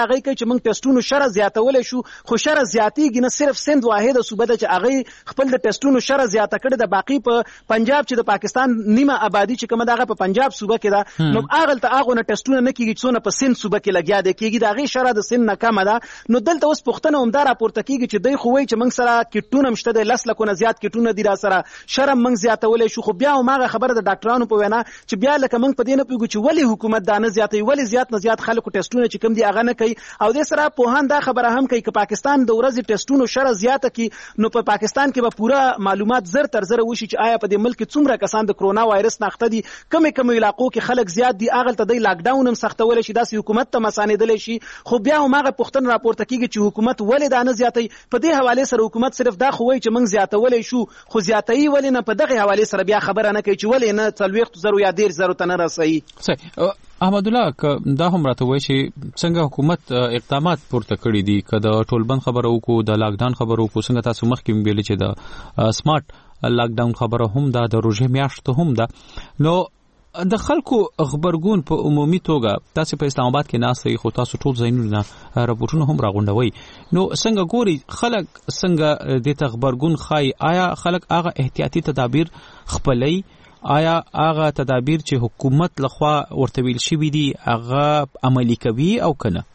چې موږ ټیسټونو شره زیاتولې شو خو شره زیاتېږي نه صرف سند واحده صوبه ده چې هغه خپل د ټیسټونو شره زیاته کړې د باقي په پنجاب چې د پاکستان نیمه آبادی چې کومه دغه په پنجاب صوبه کې ده نو هغه ته هغه نه ټیسټونه نه کیږي څونه په سند صوبه کې لګیا دي کیږي دغه شره د سند نه کمه ده نو دلته اوس پښتنه همدار راپورته کیږي چې دوی خو وایي چې موږ سره کټونه مشته د لس لکونه زیات کټونه دي را سره شرم موږ زیاتولې شو خو بیا هماغه خبره د ډاکټرانو په وینا چې بیا لکه موږ په دې نه پوهیږو چې ولې حکومت دا نه زیاتوي ولې زیات نه زیات خلکو ټیسټونه چې کوم دي هغه نه کوي او دې سره پوهان دا خبره هم کوي چې پاکستان د ورځې ټیسټونو شره زیاته کی نو په پاکستان کې به پوره معلومات زر تر زر وشي چې آیا په دې ملک څومره کسان د کرونا وایرس نه اخته دي کوم علاقو کې خلک زیات دي هغه ته د لاک ډاون هم سختول شي داسې حکومت ته مساندل شي خو بیا هماغه پښتون راپورته کیږي چې حکومت ولې دا نه زیاتوي په دې حواله سره حکومت صرف دا خو وایي چې موږ زیاتولې شو خو زیاتوي ولې نه په دغه حواله سره بیا خبره نه کوي چې ولې نه 40 یا 10 ته نه رسي صحیح احمد الله دا هم راته وایي چې څنګه حکومت اقدامات پورته کړی دي کله ټولبند خبره وکړو د لاک ډاون خبره وکړو څنګه تاسو مخکې ویل چې د سمارټ لاک ډاون خبره هم د روزه میاشت هم ده نو د خلکو خبرګون په عمومي توګه تاسو په اسلام آباد کې ناسې خو تاسو ټول ځایونه راپورټونه هم راغونډوي نو څنګه ګوري خلک څنګه د خبرګون خای آیا خلک هغه احتیاطي تدابیر خپلای آیا هغه تدابیر چې حکومت لخوا ورته ویل شوی دي هغه عملي کوي او کنه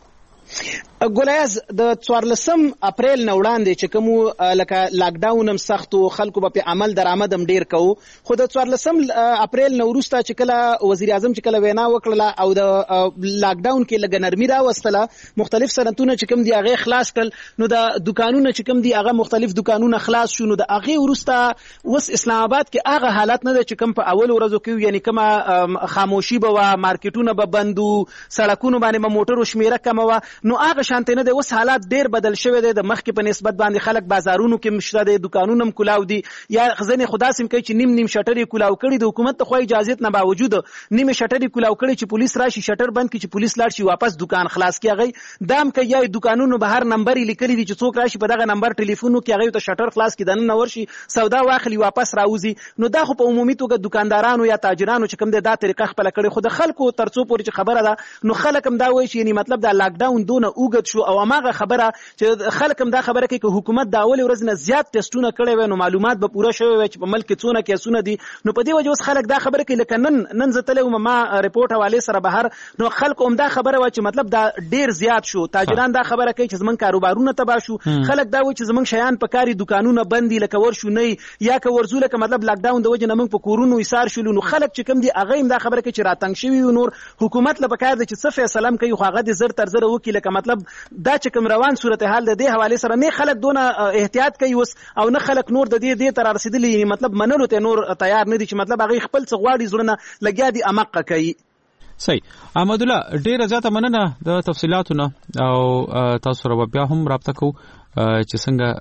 ګولیاز د 14 اپریل نه وړاندې چې کوم لکه لاک ډاون هم سخت خلکو په عمل درآمد هم ډیر کوو خو د 14 اپریل نه وروسته چې کله وزیر اعظم چې کله وینا وکړه او د لاک ډاون کې لګ نرمي راوستله مختلف صنعتونه چې کوم دی هغه خلاص کړل نو د دکانونو چې کوم دی هغه مختلف دکانونه خلاص شو نو د هغه وروسته وس اسلام آباد کې هغه حالت نه ده چې کوم په اول ورځو کې یعنی کومه خاموشي به وا مارکیټونه به بندو سړکونو باندې موټرو شمیره کم وا نو هغه شانته نه د وس حالات ډیر بدل شوی دی د مخکې په نسبت باندې خلک بازارونو کې مشته دي دکانونو هم کلاو دي یا خزانه خدا سم کوي چې نیم شټرې کلاو کړي د حکومت ته خو اجازه نه باوجود نیم شټرې کلاو کړي چې پولیس راشي شټر بند کړي چې پولیس لاړ شي واپس دکان خلاص کیږي دام کوي یا دکانونو بهر نمبر لیکلي دي چې څوک راشي په دغه نمبر ټلیفون کې هغه ته شټر خلاص کړي دنه نور شي سودا واخلي واپس راوځي نو دا خو په عمومي توګه دکاندارانو یا تاجرانو چې کوم دا طریقه خپل کړي خو د خلکو ترڅو پورې چې خبره ده نو خلک هم دا وایي چې یعنی مطلب دا لاک ډاون دونه اوګد شو او هغه خبره چې خلک هم دا خبره کوي چې حکومت دا اول ورځ نه زیات ټیسټونه کړي وي نو معلومات به پوره شوی وي چې په ملک څونه کیسونه دي نو په دې وجه اوس خلک دا خبره کوي لکه نن زتلې ما ریپورت حواله سره بهر نو خلک هم دا خبره وایي چې مطلب دا ډیر زیات شو تاجران دا خبره کوي چې زمون کاروبارونه تباه شو خلک دا وایي چې زمون شیان په کاری دکانونه بندي لکه ور شو نه یا که ورزول که مطلب لاک ډاون د وجه نه موږ په کورونو ایثار شول نو خلک چې کوم دي هغه هم دا خبره کوي چې راتنګ شوی نور حکومت له بکار دي چې څه فیصله کوي خو هغه د زر تر زر وکیل که مطلب دا چې کوم روان صورتحال د دې حواله سره نه خلک دونه احتیاط کوي او نه خلک نور د دې تر رسیدلی یعنی مطلب منلو ته نور تیار نه دي چې مطلب هغه خپل څغواړي زړه لګیا دي امق کوي صحیح احمد الله ډیر زیاته مننه د تفصيلاتونه او تاسو سره بیا هم رابطه کوو چې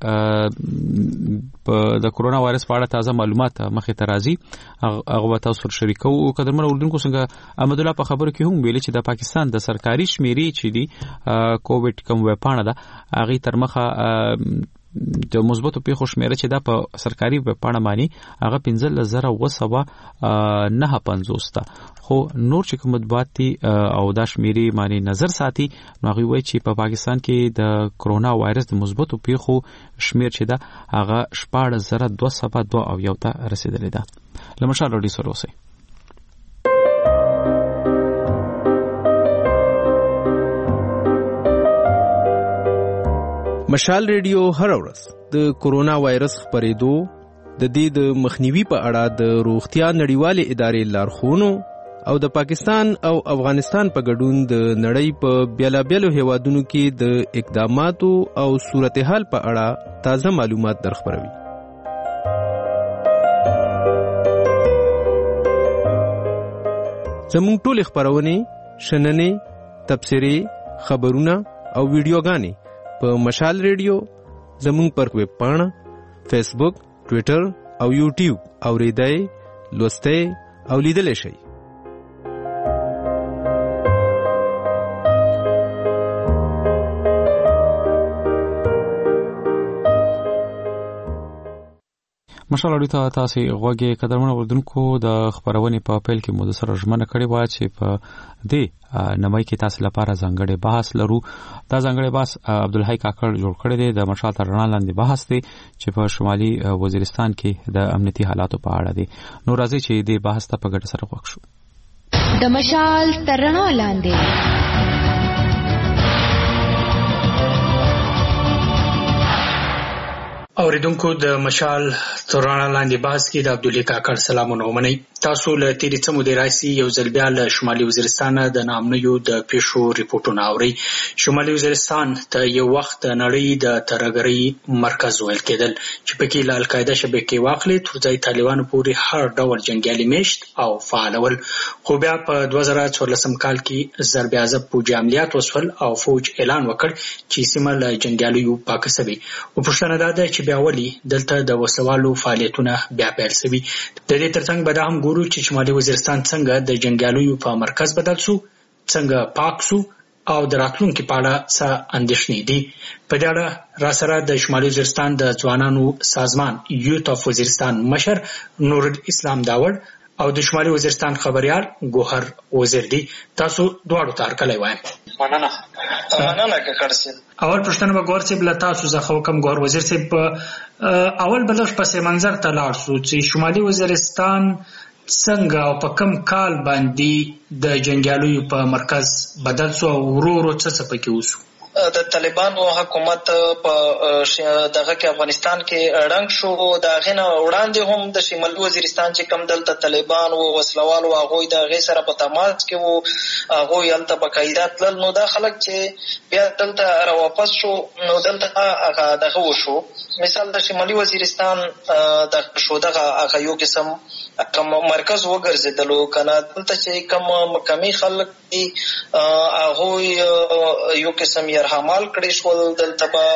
څنګه د کرونا وایرس په اړه تازه معلومات مخې ته راځي هغه تاسو سره شریکو او قدرمن اوردونکو څنګه احمد الله په خبرو کې هم ویل چې د پاکستان د سرکاري شمیرې چې دي کووډ کوم وپانه ده هغه تر مخه د مثبتو پیښو شمیره چې دا په سرکاري وپاڼه باندې هغه 15950 تا خو نور چې کوم مطبوعات دي او دا شمیرې باندې نظر ساتي نو هغه وایي چې په پاکستان کې د کرونا وایرس د مثبتو پیښو شمیر چې دا هغه 14202 او یو ته رسیدلی ده لمشال ډی سره اوسئ مشال ریډیو هر ورځ د کورونا وایرس خپرېدو د دې د مخنیوي په اړه د روغتیا نړیوالې ادارې لارښوونو او د پاکستان او افغانستان په ګډون د نړۍ په بیلابیلو هیوادونو کې د اقداماتو او صورتحال په اړه تازه معلومات درخبروي. زموږ ټول خبرونه شننې تبصرې خبرونه او ویډیوګانې په مشال ریډیو زموږ پر ویب پاڼه فیسبوک ټوئیټر او یوټیوب اوریدای لوستئ او لیدلای شئ. مشال ته تاسو غوږی قدرمن اوردونکو د خبرونې په پیل کې مو سره ژمنه کړې و چې په دې نمای کې تاسو لپاره ځانګړي بحث لرو. دا ځانګړي بحث عبدالحی کاکړ جوړ کړی دی. د مشال تر رڼا لاندې بحث دی چې په شمالي وزیرستان کې د امنیتي حالاتو په اړه دی. نو راځي چې دې بحث ته په ګډه سره وښیو. د مشال تر رڼا لاندې اوریدونکو د مشال تر رڼا لاندې بحث کې د عبدالحی کاکړ سلامونه ومنئ. تاسو له تیرې څه مودې راهیسې یو ځل بیا له شمالي وزیرستان د ناامنیو د پیښو ریپورټونه اورئ. شمالي وزیرستان ته یو وخت د نړۍ د ترهګرۍ مرکز ویل کېدل چې پکې له القاعده شبکې واخلې تر ځای طالبانو پورې هر ډول جنګیالي میشت او فعالول. خو بیا په 2014 کال کې ضرب اعظم پوځي عملیات وشول او فوج اعلان وکړ چې سیمه له جنګیالیو پاکه شوې. پوښتنه دا ده چې بیا ولې دلته د وسلوالو فعالیتونه بیا پیل شوي. د دې ترڅنګ به دا هم ګورو چې شمالي وزیرستان څنګه د جنګیالیو په مرکز بدل شو، څنګه پاک شو او د راتلونکي په اړه څه اندېښنې دي. په دې اړه را سره د شمالي وزیرستان د ځوانانو سازمان یوت اف وزیرستان مشر نور الاسلام داوړ او د شمالي وزیرستان خبريال ګوهر وزیر دي. تاسو دواړو ته هرکلی وایم. مننه کاکړ صاحب. اول پوښتنه به ګوهر صاحب له تاسو څخه وکړم. ګوهر وزیر صاحب، اول به لږ پس منظر ته لاړ شو چې شمالي وزیرستان څنګه او په کوم کال باندې د جنګیالیو په مرکز بدل شو او ورو ورو څه پکې وشو؟ د طالبانو حکومت په دغه کې افغانستان کې ړنګ شو. د هغې نه وړاندې هم د شمالي وزیرستان چې کوم دلته طالبان و وسلوال و هغوی د هغې سره په تماس کې و، هغوی هلته باقاعده تلل. نو دا خلک چې بیا دلته راواپس شو نو دلته هغه دغه وشو. مثال د شمالي وزیرستان هغه یو قسم کوم مرکز وګرځېدلو که نه. دلته چې کوم مقامي خلک دي هغوی یو قسم یرحمال کړی شول. دلته به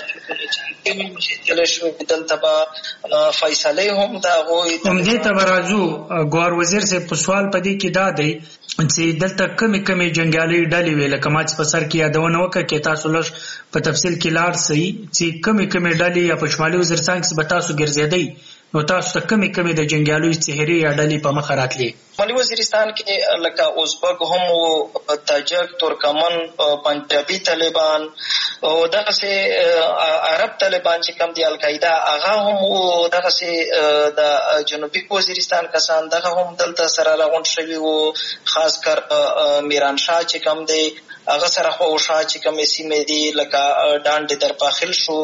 دلته به فیصلې هم د هغوی همدې ته به راځو. ګوهر وزیر صاحب، په سوال په دې کې دا دی چې دلته کمې جنګیالي ډلې وې، لکه ما چې په سر کې یادونه وکړه کې تاسو لږ په تفصیل کې لاړ شئ چې کمې ډلې یا په شمالي وزیرستان کې به تاسو ګرځېدئ، نو تاسو ته کمې د جنګیالیو څهرې یا ډلې په مخه راتلې؟ شمالي وزیرستان کې لکه ازبک هم و، تاجک، ترکمن، پنجابي طالبان او دغسې عرب طالبان چې کوم دي القاعده هغه هم و. دغسې د جنوبي وزیرستان کسان دغه هم دلته سره راغونډ شوي وو. خاص کر میران شاه چې کوم دی هغه سره خواوشا چې کومې سیمې دي لکه ډانډ درپاخل شو،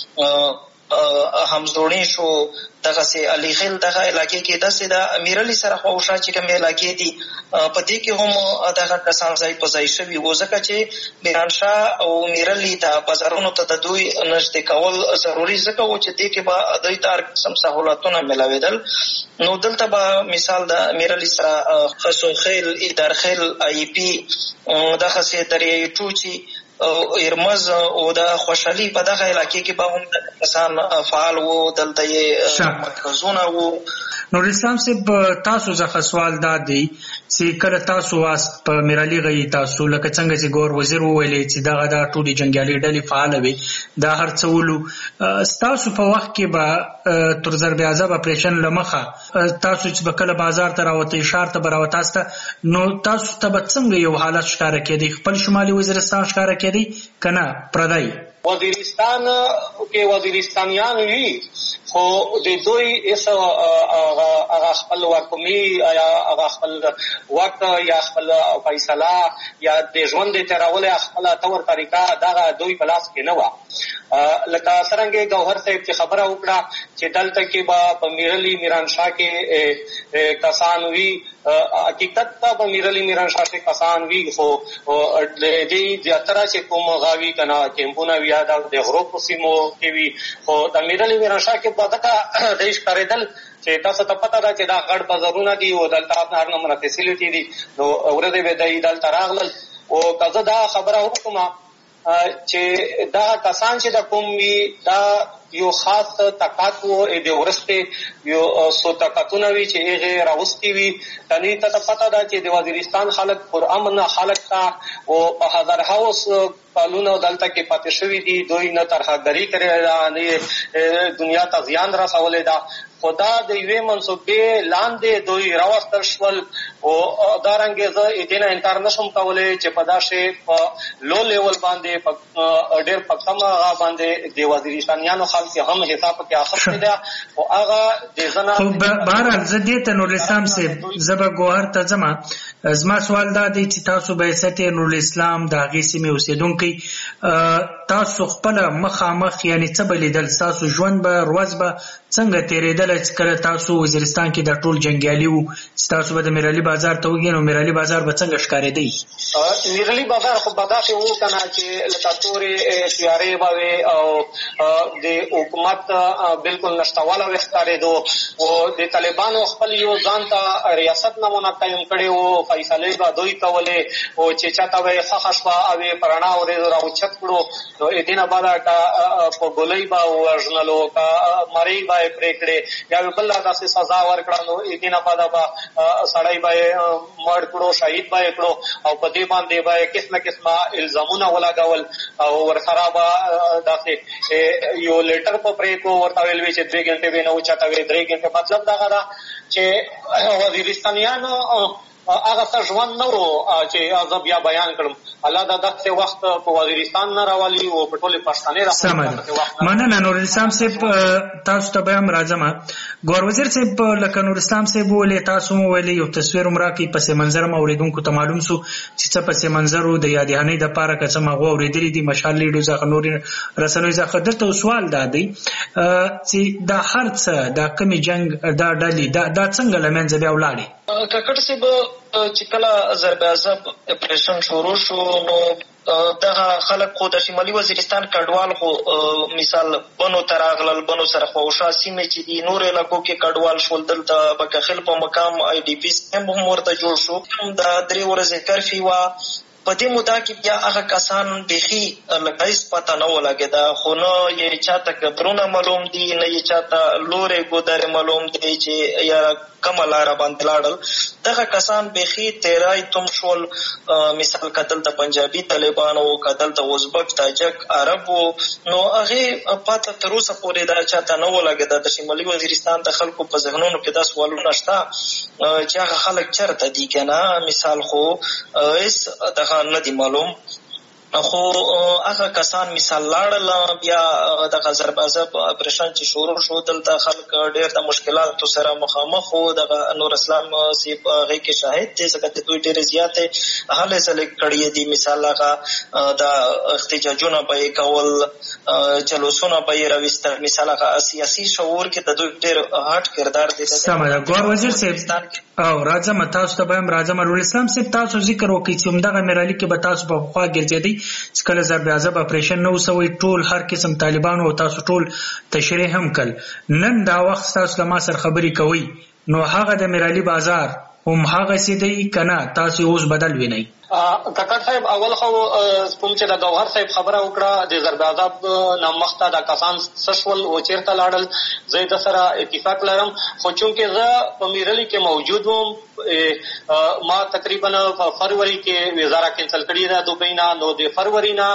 همزوړی شو، دغسې علي خیل دغه علاقې کې داسې د میرعلي سره خواوشا چې کومې علاقې دي په دې کې هم دغه کسان ځای په ځای شوي وو. ځکه چې میرانشاه او میرعلي د بازارونو ته د دوی نږدې کول ضروري ځکه و چې دې کې به دوی ته هر قسم سهولتونه میلاوېدل. نو دلته به مثال د میرعلي سره خسو خیل، ایدار خیل، آی پي، دغسې دریایي ټوچي او ارمز او د خوشحالي په دغه علاقې کې به هم کسان فعال وو. دلته یې مرکزونه وو. نور اسلام صاحب، تاسو څخه سوال دا دی چې کله تاسو واست په میرعلي غي تاسو لکه څنګه چې ګور وزیر وویلې چې دغه د ټولې جنګیالي ډلې فعاله وي، دا هر څه ولو. ستاسو په وخت کې به تر ضرب اعظم اپریشن له مخه تاسو چې به کله بازار ته راوتئ، ښار ته به راوتاست، نو تاسو ته به څنګه یو حالت ښکاره کېدی؟ خپل شمالي وزیرستان ښکاره کېدی که نه پردی؟ وزیرستان کې وزیرستانیان وي خو د دوی هغه خپل واکمني یا هغه خپل وخت یا خپل فیصله یا د ژوند د تېرولو خپل طور طریقه دغه دوی په لاس کې نه وه. لکه څرنګه ګوهر صاحب چې خبره وکړه چې دلته کې به په میرعلي میرانشاه کې کسان وي، حقیقت ته په میرعلي میرانشاه کې کسان وي خو د دې زیاتره چې کوم غاوي که نه کیمپونه وي یا د غرو په سیمو کې وي، خو د میرعلي میرانشاه کې به دغه دی ښکارېدل چې تاسو ته پته ده چې دا غټ بازارونه دي او دلته هر نمونه فیسیلیټي دي. نو ورځې به دی دلته راغلل او که زه دا خبره وکړم چې دا کسان چې د کوم وي دا یو خاص طاقت و د ورستې یو څو طاقتونه وي چې هغې راوستي وي. تنې ته پته ده چې د وزیرستان خلک پرامنه خلک ته او په هزارهاو کلونه دلته کې پاتې شوي دي. دوی نه ترهګري کړې ده، نه دنیا ته زیان رسولی ده. خدا د یوې منصوبې لاندې دوی راوستل شول او دارنګه زه دې نه انکار نشم کولی چې په دا شی په لو لیول باندې ډېر په کمه باندې د وزیرستانیانو خلک هم حساب کې اخر دی او هغه د زنه بهرحال زه دې ته نور اسلام صاحب زبا ګوهر ته ځما زما سوال دا دی چې تاسو به ست نور اسلام د هغې سیمې اوسېدونکي تاسو خپل مخامخ یعنی څه بلیدل تاسو ژوند به ورځ به څنګه تیرېدل چې کله تاسو وزیرستان کې د ټول جنګیالي وو چې تاسو به د میرعلي بازار ته وګئ نو میرعلي بازار به څنګه ښکارېدی؟ میرعلي بازار خو به داسې وو که نه چې لکه تورې تیارې به وې او د حکومت بلکل نشتواله وې ښکارېدو او د طالبانو خپل یو ځان ته ریاست نمونه قیم کړی وو فیصلې به دوی کولې او چې چاته به یې خوښه شوه او یې په رڼا ورېځو راوچت کړو نو دې نه بعده که په ګولۍ به ووژنلو که مرۍ به یې پرې کړې یا بله داسې سزا ورکړه نو دې نه بعده به سړی به یې مړ کړو شهید به یې کړو او په دې باندې به یې قسمه قسمه الزامونه ولګول او ورسره به داسې یو لیټر په پرېکړو ورته ویل وي چې 2 ګنټې به نه اوچتوي 3 ګنټې مطلب دغه ده چې وزیرستانیانو هغه څه ژوند نه و چې زه بیا بیان کړم الله دا داسې وخت په وزیرستان نه راولي او په ټولې پښتنې مننه نور اسلام صاحب تاسو ته به هم راځم ګور وزیر صاحب لکه نور اسلام صاحب ولې تاسو مو ویلي یو تصویر هم راکړئ پس منظر م اورېدونکو ته معلوم سو چې څه پس منظر و د یادګانۍ دپاره که څه مغو اورېدلي دي مشال لیډو څخه نورې رسنیو څخه دلته سوال دا دی چې دا هر څه دا کمې جنګ دا ډلې دا څنګه له منځه بیا ولاړې؟ کاکړ صاحب چې کله ضرب عذاب اپریشن شروع شو نو دغه خلک خو د شمالي وزیرستان کډوال خو مثال بنو ته راغلل بنو سره خواوشا سیمې چې دي نور علاقو کې کډوال شول دلته بکخیل په مقام آی ډي پي هم ورته جوړ شو د 3 ورځې کرفي وه په دې موده کې بیا هغه کسان بیخي لکه هېڅ پته نه ولګېده خو نه یې چاته قبرونه معلوم دي نه یې چاته لورې ګودرې معلوم دي چې یا کومه لاره باندې لاړل دغه کسان بیخي تیرای تم شول مثال که دلته پنجابي طالبان وو که دلته ازبک تاجک عرب وو نو هغې پته تر اوسه پورې دا چاته نه ولګېده د شمالي وزیرستان د خلکو په ذهنونو کې دا سوالونه شته چې هغه خلک چېرته دي که نه مثال خو هېڅ دغه نه دي معلوم خو هغه کسان مثال لاړل بیا دغه ضرب عذاب اپریشن چې شروع شو دلته خلک ډېر د مشکلاتو سره مخامخ وو دغه نور اسلام صاحب هغې کې شاهد دی ځکه چې دوی ډېرې زیاتې هلې ځلې کړي دي مثال هغه د احتجاجونه به یې کول جلوسونه به یې راویستل مثال هغه سیاسي شعور کې د دوی ډېر هټ کردار دی. سمه ده ګور وزیر صاحب او راځم تاسو ته به هم راځم نور اسلام صاحب تاسو ذکر وکړئ چې همدغه میرعلي کې به تاسو په پخوا ګرځېدئ چې کله ضرب عذاب اپریشن نه وسوی ټول هر قسم طالبانو او تاسو ټول تشریح هم کړ نن دا وخت تاسو له ما سره خبرې کوئ نو هغه د میرعلي بازار هم هغسې دی که نه تاسو اوس بدل وینئ؟ کاکړ صاحب اول خو کوم چې د ګوهر صاحب خبره وکړه د ضرب عذاب نه مخته دا کسان څه شول او چېرته لاړل زه د سره اتفاق لرم خو چونکې زه په میرعلي کې موجود وم ما تقریبا په فروری کې ویزا را کینسل کړې ده دوبۍ نه نو د فروری نه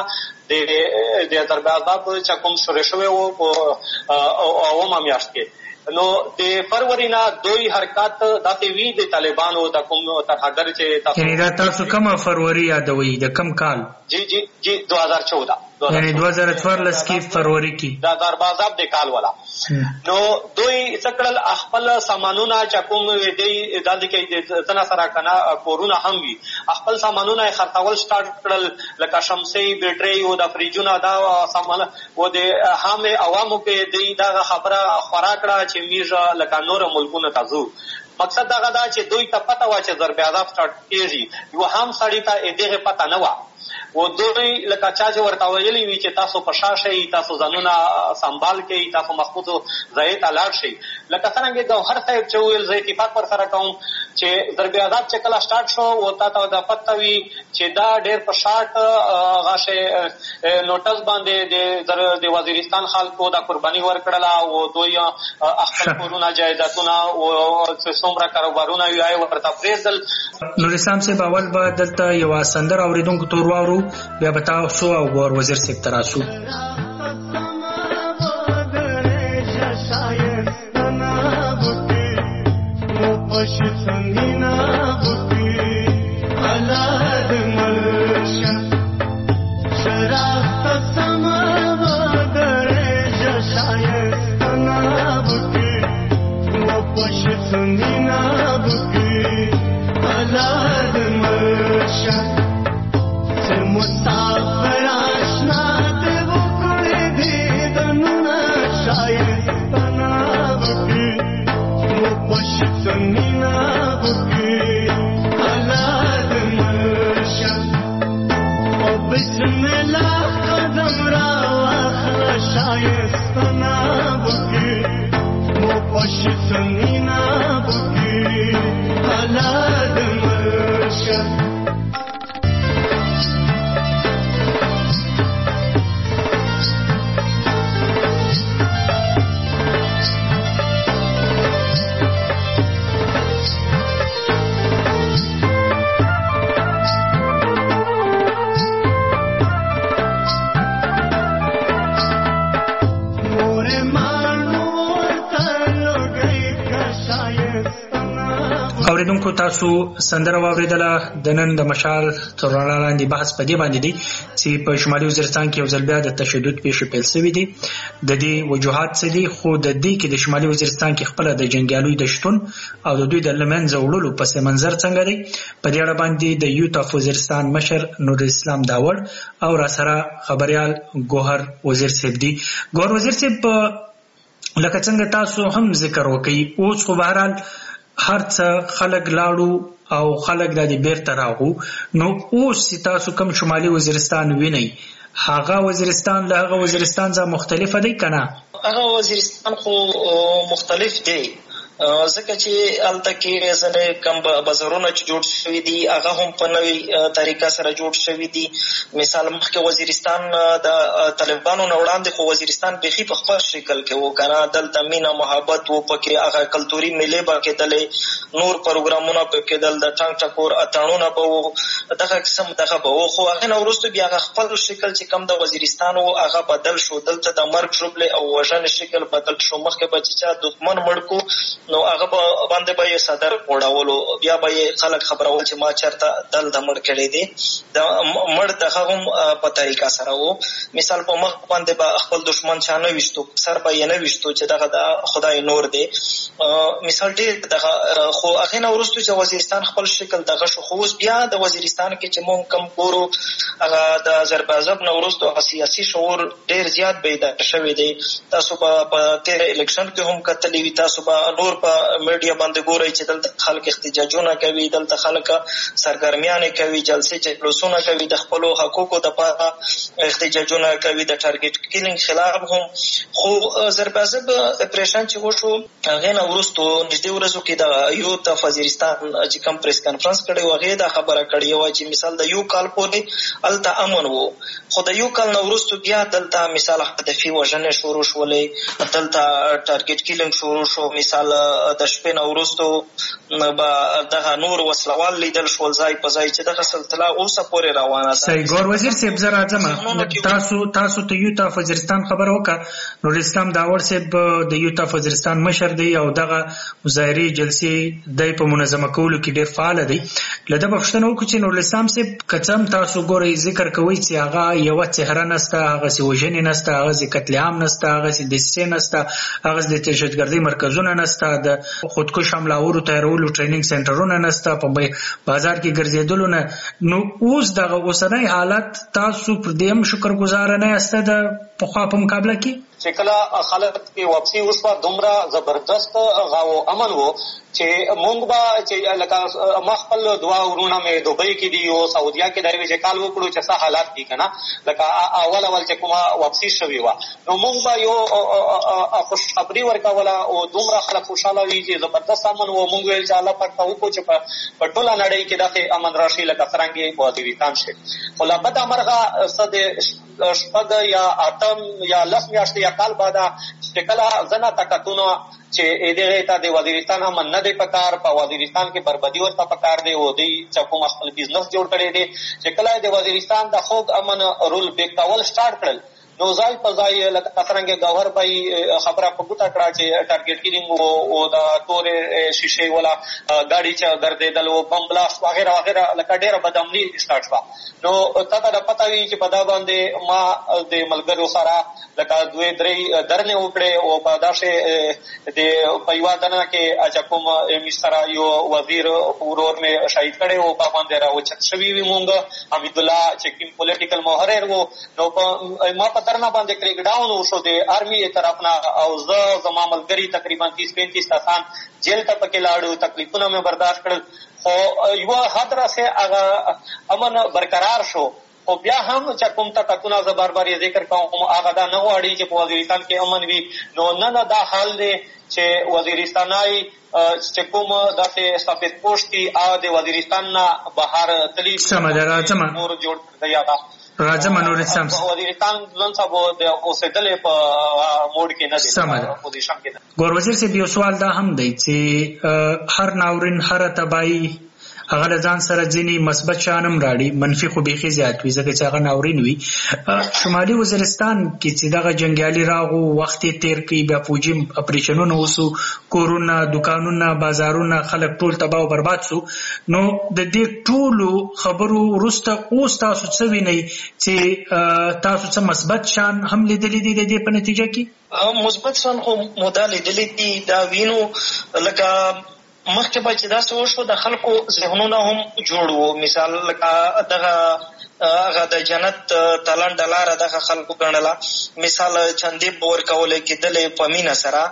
د ضرب عذاب چې کوم شروع شوی و په اومه میاشت کې نو د فروری نه دوی حرکات داسې وي د طالبانو د کوم ترهګر چې یعنې دا تاسو کومه فروری یادوئ د کوم کال؟ جی 2014 یعنی 2014 کې فروری کې دا ضرب عذاب د کال والا نو دوی څه کړل خپل سامانونه چې کوم دی داسې کې ځنه سره کنه کورونه هم وي خپل سامانونه یې خرڅول سټارټ کړل لکه شمسۍ بیټرۍ او د فریجونه دا سامان و د عامه عوامو کې دی دا خبره خورا کړه چې میږه لکه نور ملکونه ته ځو مقصد دغه دا چې دوی ته پته وه چې ضرب عذاب سټارټ کېږي یو هم سړي ته دغه پته نه وه و دوی لکه چا چې ورته ویلي وي چې تاسو په شا شئ تاسو ځانونه سنبال کړئ تاسو محفوظو ځایې ته لاړ شئ لکه څرنګه ګوهر صاحب چې وویل زه اتفاق ورسره کوم چې ضرب عذاب چې کله سټارټ شو و تا ته دا پته وي چې دا ډېر په شاټ هغه شی نوټس باندې د وزیرستان خلکو دا قرباني ورکړله او دوی خپل کورونه جایدادونه او څومره کاروبارونه یې ورته پرېږدل. نور اسلام صاحب اول به دلته یوه سندره اورېدونکو ته واورو بیا به تاسو او ګور وزیر صاحب ته راسو. اوریدونکو تاسو سندره واوریدله د نن د مشال تر رڼا لاندې بحث په دې باندې دی چې په شمالي وزیرستان کې یو ځل بیا د تشدد پیښې پیل شوې دي. د دې وجوهات څه دي؟ خو د دې کې د شمالي وزیرستان کې خپله د جنګیالوی د شتون او د دوی د له منځه وړلو پس منظر څنګه دی؟ په دې اړه باندې د یوت اف وزیرستان مشر نور اسلام داوړ او راسره خبريال ګوهر وزیر صاحب دی. ګوهر وزیر صاحب لکه څنګه تاسو هم ذکر وکړئ، اوس خو بهرحال هر څه خلک لاړو او خلک د دې بیرته راغو، نو اوس تاسو کوم شمالي وزیرستان وینئ، هغه وزیرستان له هغه وزیرستان څخه مختلف دی کنه؟ هغه وزیرستان خو مختلف دی، ځکه چې هلته کې ځینې کم بازارونه چې جوړ شوي دي هغه هم په نوې طریقه سره جوړ شوي دي. مثال مخکې وزیرستان د طالبانو نه وړاندې خو وزیرستان بیخي په خپل شکل کې و کنه، دلته مینه محبت و، پکې هغه کلتوري میلې به کېدلې، نور پروګرامونه به کېدل، د ټانګ ټکور اتڼونه به و، دغه قسم دغه به و. خو هغې نه وروسته بیا هغه خپل شکل چې کوم د وزیرستان و هغه بدل شو، دلته د مرګ ژوبلې او وژنې شکل بدل شو. مخکې به چې چا دښمن مړ کو نو هغه باندې به یې صدر وړولو، بیا به یې خلک خبرول چې ما چېرته دلته مړ کړی دی، د مړ دغه هم په طریقه سره و. مثال په مخ باندې به خپل دښمن چا نه ویشتو، سر به یې نه ویشتو چې دغه د خدای نور دی. مثال ډېر دغه، خو هغې نه وروستو چې وزیرستان خپل شکل دغه شو. خو اوس بیا د وزیرستان کې چې مونږ کوم ګورو هغه د اذربایجان نه وروستو هغه سیاسي شعور ډېر زیات بیدار شوی دی. تاسو به په تېره الیکشن کې هم کتلي وي، تاسو به نور په میډیا باندې ګورئ چې دلته خلک احتجاجونه کوي، دلته خلک سرګرمیانې کوي، جلسې جلوسونه کوي، د خپلو حقوقو دپاره احتجاجونه کوي، د ټارګټ کیلینګ خلاف هم. خو ضربازب اپریشن چې وشو هغې نه وروستو نږدې ورځو کې د یوت اف وزیرستان چې کوم پریس کانفرنس کړی و هغې دا خبره کړې وه چې مثال د یو کال پورې هلته امن و، خو د یو کال نه وروستو بیا دلته مثال هدفي وژنې شروع شولې، دلته ټارګټ کیلینګ شروع شو. مثال د شپې نه وروستو به دغه نور وسلوال لیدل شول ځای په ځای چې دغه سلسله اوسه پورې روانه ده. صحیح. ګوهر وزیر صاحب زه راځم، تاسو ته یوت اف وزیرستان خبره وکړه، نور اسلام داوړ صاحب د یوت اف وزیرستان مشر دی او دغه مظاهرې جلسې دی په منظمه کولو کې ډېر فعال دی. له ده به پوښتنه وکړو چې نور اسلام صاحب که څه هم تاسو ګورئ ذکر کوئ چې هغه یوه څهره نسته، هغسې وژنې نسته، هغسې قتل عام نسته، هغسې دسیسې نسته، هغسې د دهشتګردۍ مرکزونه نسته، د خودکش حملاورو تیارولو ټریننګ سنټرونه نسته، په بازار کې ګرځېدلو نه. نو اوس دغه اوسنی حالت تاسو پر دې هم شکرګزاره نه یاست د پخوا په مقابله کې چې کله خلک کې واپسي وشوه دومره زبردست غاو امن و چې مونږ به چې لکه ما خپل دوه ورونه مې دوبۍ کې دي او سعودیا کې د یوې کال وکړو چې څه حالات دي که نه، لکه اول چې کومه واپسي شوې وه نو مونږ به یو خوشخبري ورکوله او دومره خلک خوشحاله وي چې زبردست امن و. مونږ ویل چې الله پاک ته وکړو چې په ټوله نړۍ کې داسې امن راشي لکه څرنګې په وزیرستان شي. خو له بده مرغه څه د شپږ یا اتم یا لس میاشتې یا کال بعده چې کله ځنه طاقتونه چې دغې ته د وزیرستان امن نه دی پکار، په وزیرستان کې بربادي ورته پکار دی او دوی چې کوم خپل بزنس جوړ کړی دی، چې کله د وزیرستان د خوږ امن رول بیک کول سټارټ کړل نو ځای په ځای لکه څرنګه گوهر بای خبره په ګوته کړه چې ټارګټ کیلینګ او د تورې شیشې ولا ګاډي چې ګرځېدل او بم بلاست وغیرہ وغیرہ لکه ډېره بدعملي سٹارټ شوه. نو تاته د پته وي چې په دا باندې ما د ملګرو سره لکه 2-3 درنې وکړې او په داسې د په یوه درنه کې چې کوم مستر یو وزیر ورور مې شهید کړی او په باندې راوچت شوي وي مونږ حمید الله چې کوم پولیټیکل محرر وو. نو ما په درنه باندې کریک ډاون وشو د آرمي طرفنا او زما ملګري تقریبا 30-35 کسان جیل ته پکې لاړو. تکلیفونه مې برداشت کړل خو یوه حد راسه هغه امن برقرار شو. او بیا هم چې کوم طاقتونه زه بار بار یې ذکر کوم هغه دا نه غواړي چې په وزیرستان کې امن وي. نو نه دا حال دی چې وزیرستانای چې کوم داسې سفید پوش دي او د وزیرستان نه بهر تلي نور جوړ کړی یا راځم نور اسلام وزیرستان ځان صاحب د اوسېدلې په موډ کې نه دي پوزیشن کې. ګور وزیر صاحب یو سوال دا هم دی چې هر ناورین هر تباہی هغه ځان سره ځینی مثبت شانم راړي منفي خو بيخي زیات وي ځکه چې هغه ناورین وي. شمالي وزیرستان کې چې دغه جنگیالي راغو وخت تیر کې بیا فوجي اپریشنونه وسو کورونا دکانونه بازارونه خلک ټول تباہ او برباد سو. نو د دې ټولو خبرو وروسته اوس تاسو څه وینئ چې تاسو څه مثبت شان هم لیدلې دي د دې په نتیجه کې؟ مثبت شان خو مودا لیدلې دي دا وینو لکه مخکې به چې داسې وشو د خلکو ذهنونه هم جوړ وو. مثال لکه دغه هغه د جنت تلنډه لاره دغه خلکو ګڼله. مثال چندې به ورکولی کېدلې په مینه سره.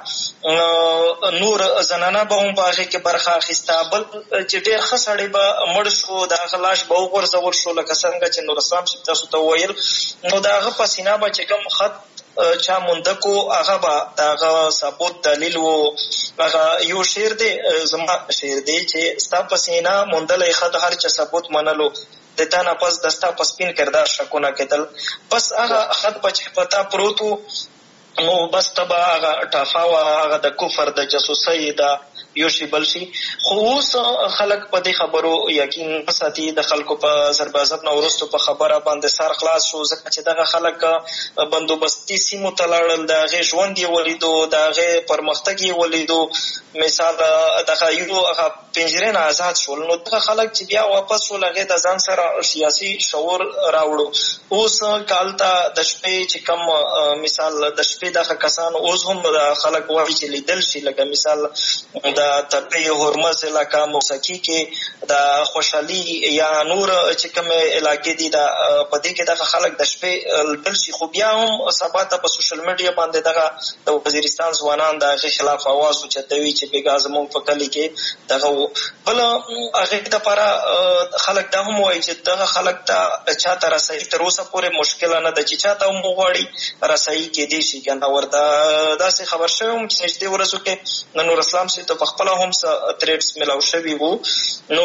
نور زنانه به هم په هغې کې برخه اخیسته. بل چې ډېر ښه سړی به مړ شو د هغه لاش به وغورځول شو لکه څنګه چې نور اسلام صاحب تاسو ته وویل. نو د هغه په سینه به چې کوم خط چا مونده کو هغه به د هغه ثبوت دلیل و. هغه یو شعر دی زما شعر دی چې ستا په سینه موندلی خط هر چا ثبوت منلو د تا نه پس د ستا په سپین کردار شکونه کېدل. بس هغه خط به چې په تا پروت و نو بس ته به هغه ټافه وه هغه د کفر د جاسوسۍ د یو شي بل شي. خو اوس خلک په دې خبرو یقین نه ساتي. د خلکو په ضربازب نه وروستو په خبره باندې سر خلاص شو ځکه چې دغه خلک بندوبستي سیمو ته لاړل د هغې ژوند یې ولیدو د هغې پرمختګ یې ولیدو. مثال دغه یو هغه پنجرې نه آزاد شول. نو دغه خلک چې بیا واپس شول هغې د ځان سره سیاسي شعور راوړو. اوس کال ته د شپې چې کم مثال د شپې دغه کسان اوس هم د خلک وایي چې لیدل شي لکه مثال د تپې هرمز علاقه موسیقي کې د خوشحالي یا نور چې کومې علاقې دي په دې کې دغه خلک د شپې لیدل شي. خو بیا هم سبا ته په سوشل میډیا باندې دغه د وزیرستان ځوانان د هغې خلاف اواز اوچتوي چې بېګا زموږ په کلي کې دغه و. بل هغې دپاره خلک دا هم وایي چې دغه خلک ته چا ته رسایي تر اوسه پورې مشکله نه ده چې چا ته هم وغواړي رسایي کېدی شي که نه. ورته داسې خبر شوی وم چې نږدې ورځو کې د نور اسلام صاحب ته پخپله هم څه تریډس میلاو شوي وو. نو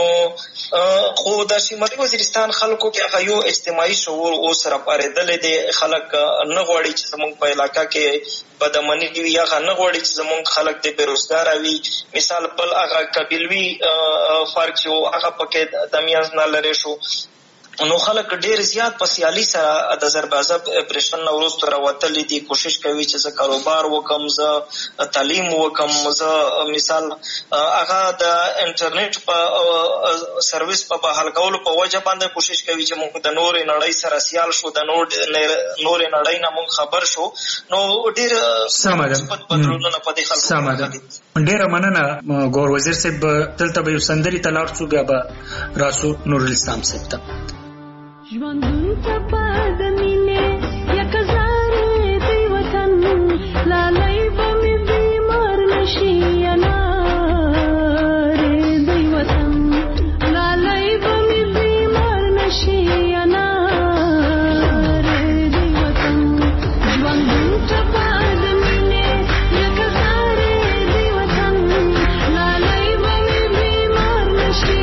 خو د شمالي وزیرستان خلکو کې هغه یو اجتماعي شعور اوس راپارېدلی دی. خلک نه غواړي چې زموږ په علاقه کې بدامني وي. هغه نه غواړي چې زموږ خلک د بېروزګاره وي. مثال بل هغه قبیلوي فرق چې و هغه پکې د میانځ نه لرې شو. نو خلک ډېر زیات په سیالي سره د ضربازب اپریشن نه وروسته راوتلي دي. کوشش کوي چې زه کاروبار وکړم زه تعلیم وکړم زه مثال هغه د انټرنیټ په سرویس په بحال کولو په وجه باندې کوشش کوي چې موږ د نورې نړۍ سره سیال شو د نورې نړۍ نه موږ خبر شو. نو ډېر مثبت بدلونونه په دې خلکو دي. ډېره مننه ګور وزیر صاحب. دلته به یو سندرې ته لاړ شو بیا به راسو نورالاسلام صاحب ته. ژوندون ته په د مینې یک زارې دی وطن لالی به مې بیمار نشي انارې دی وطن لالی به مې بیمار نشي انارې دی وطن ژوندون ته په د مینې یک زارې دی وطن لالی به مې بیمار نشي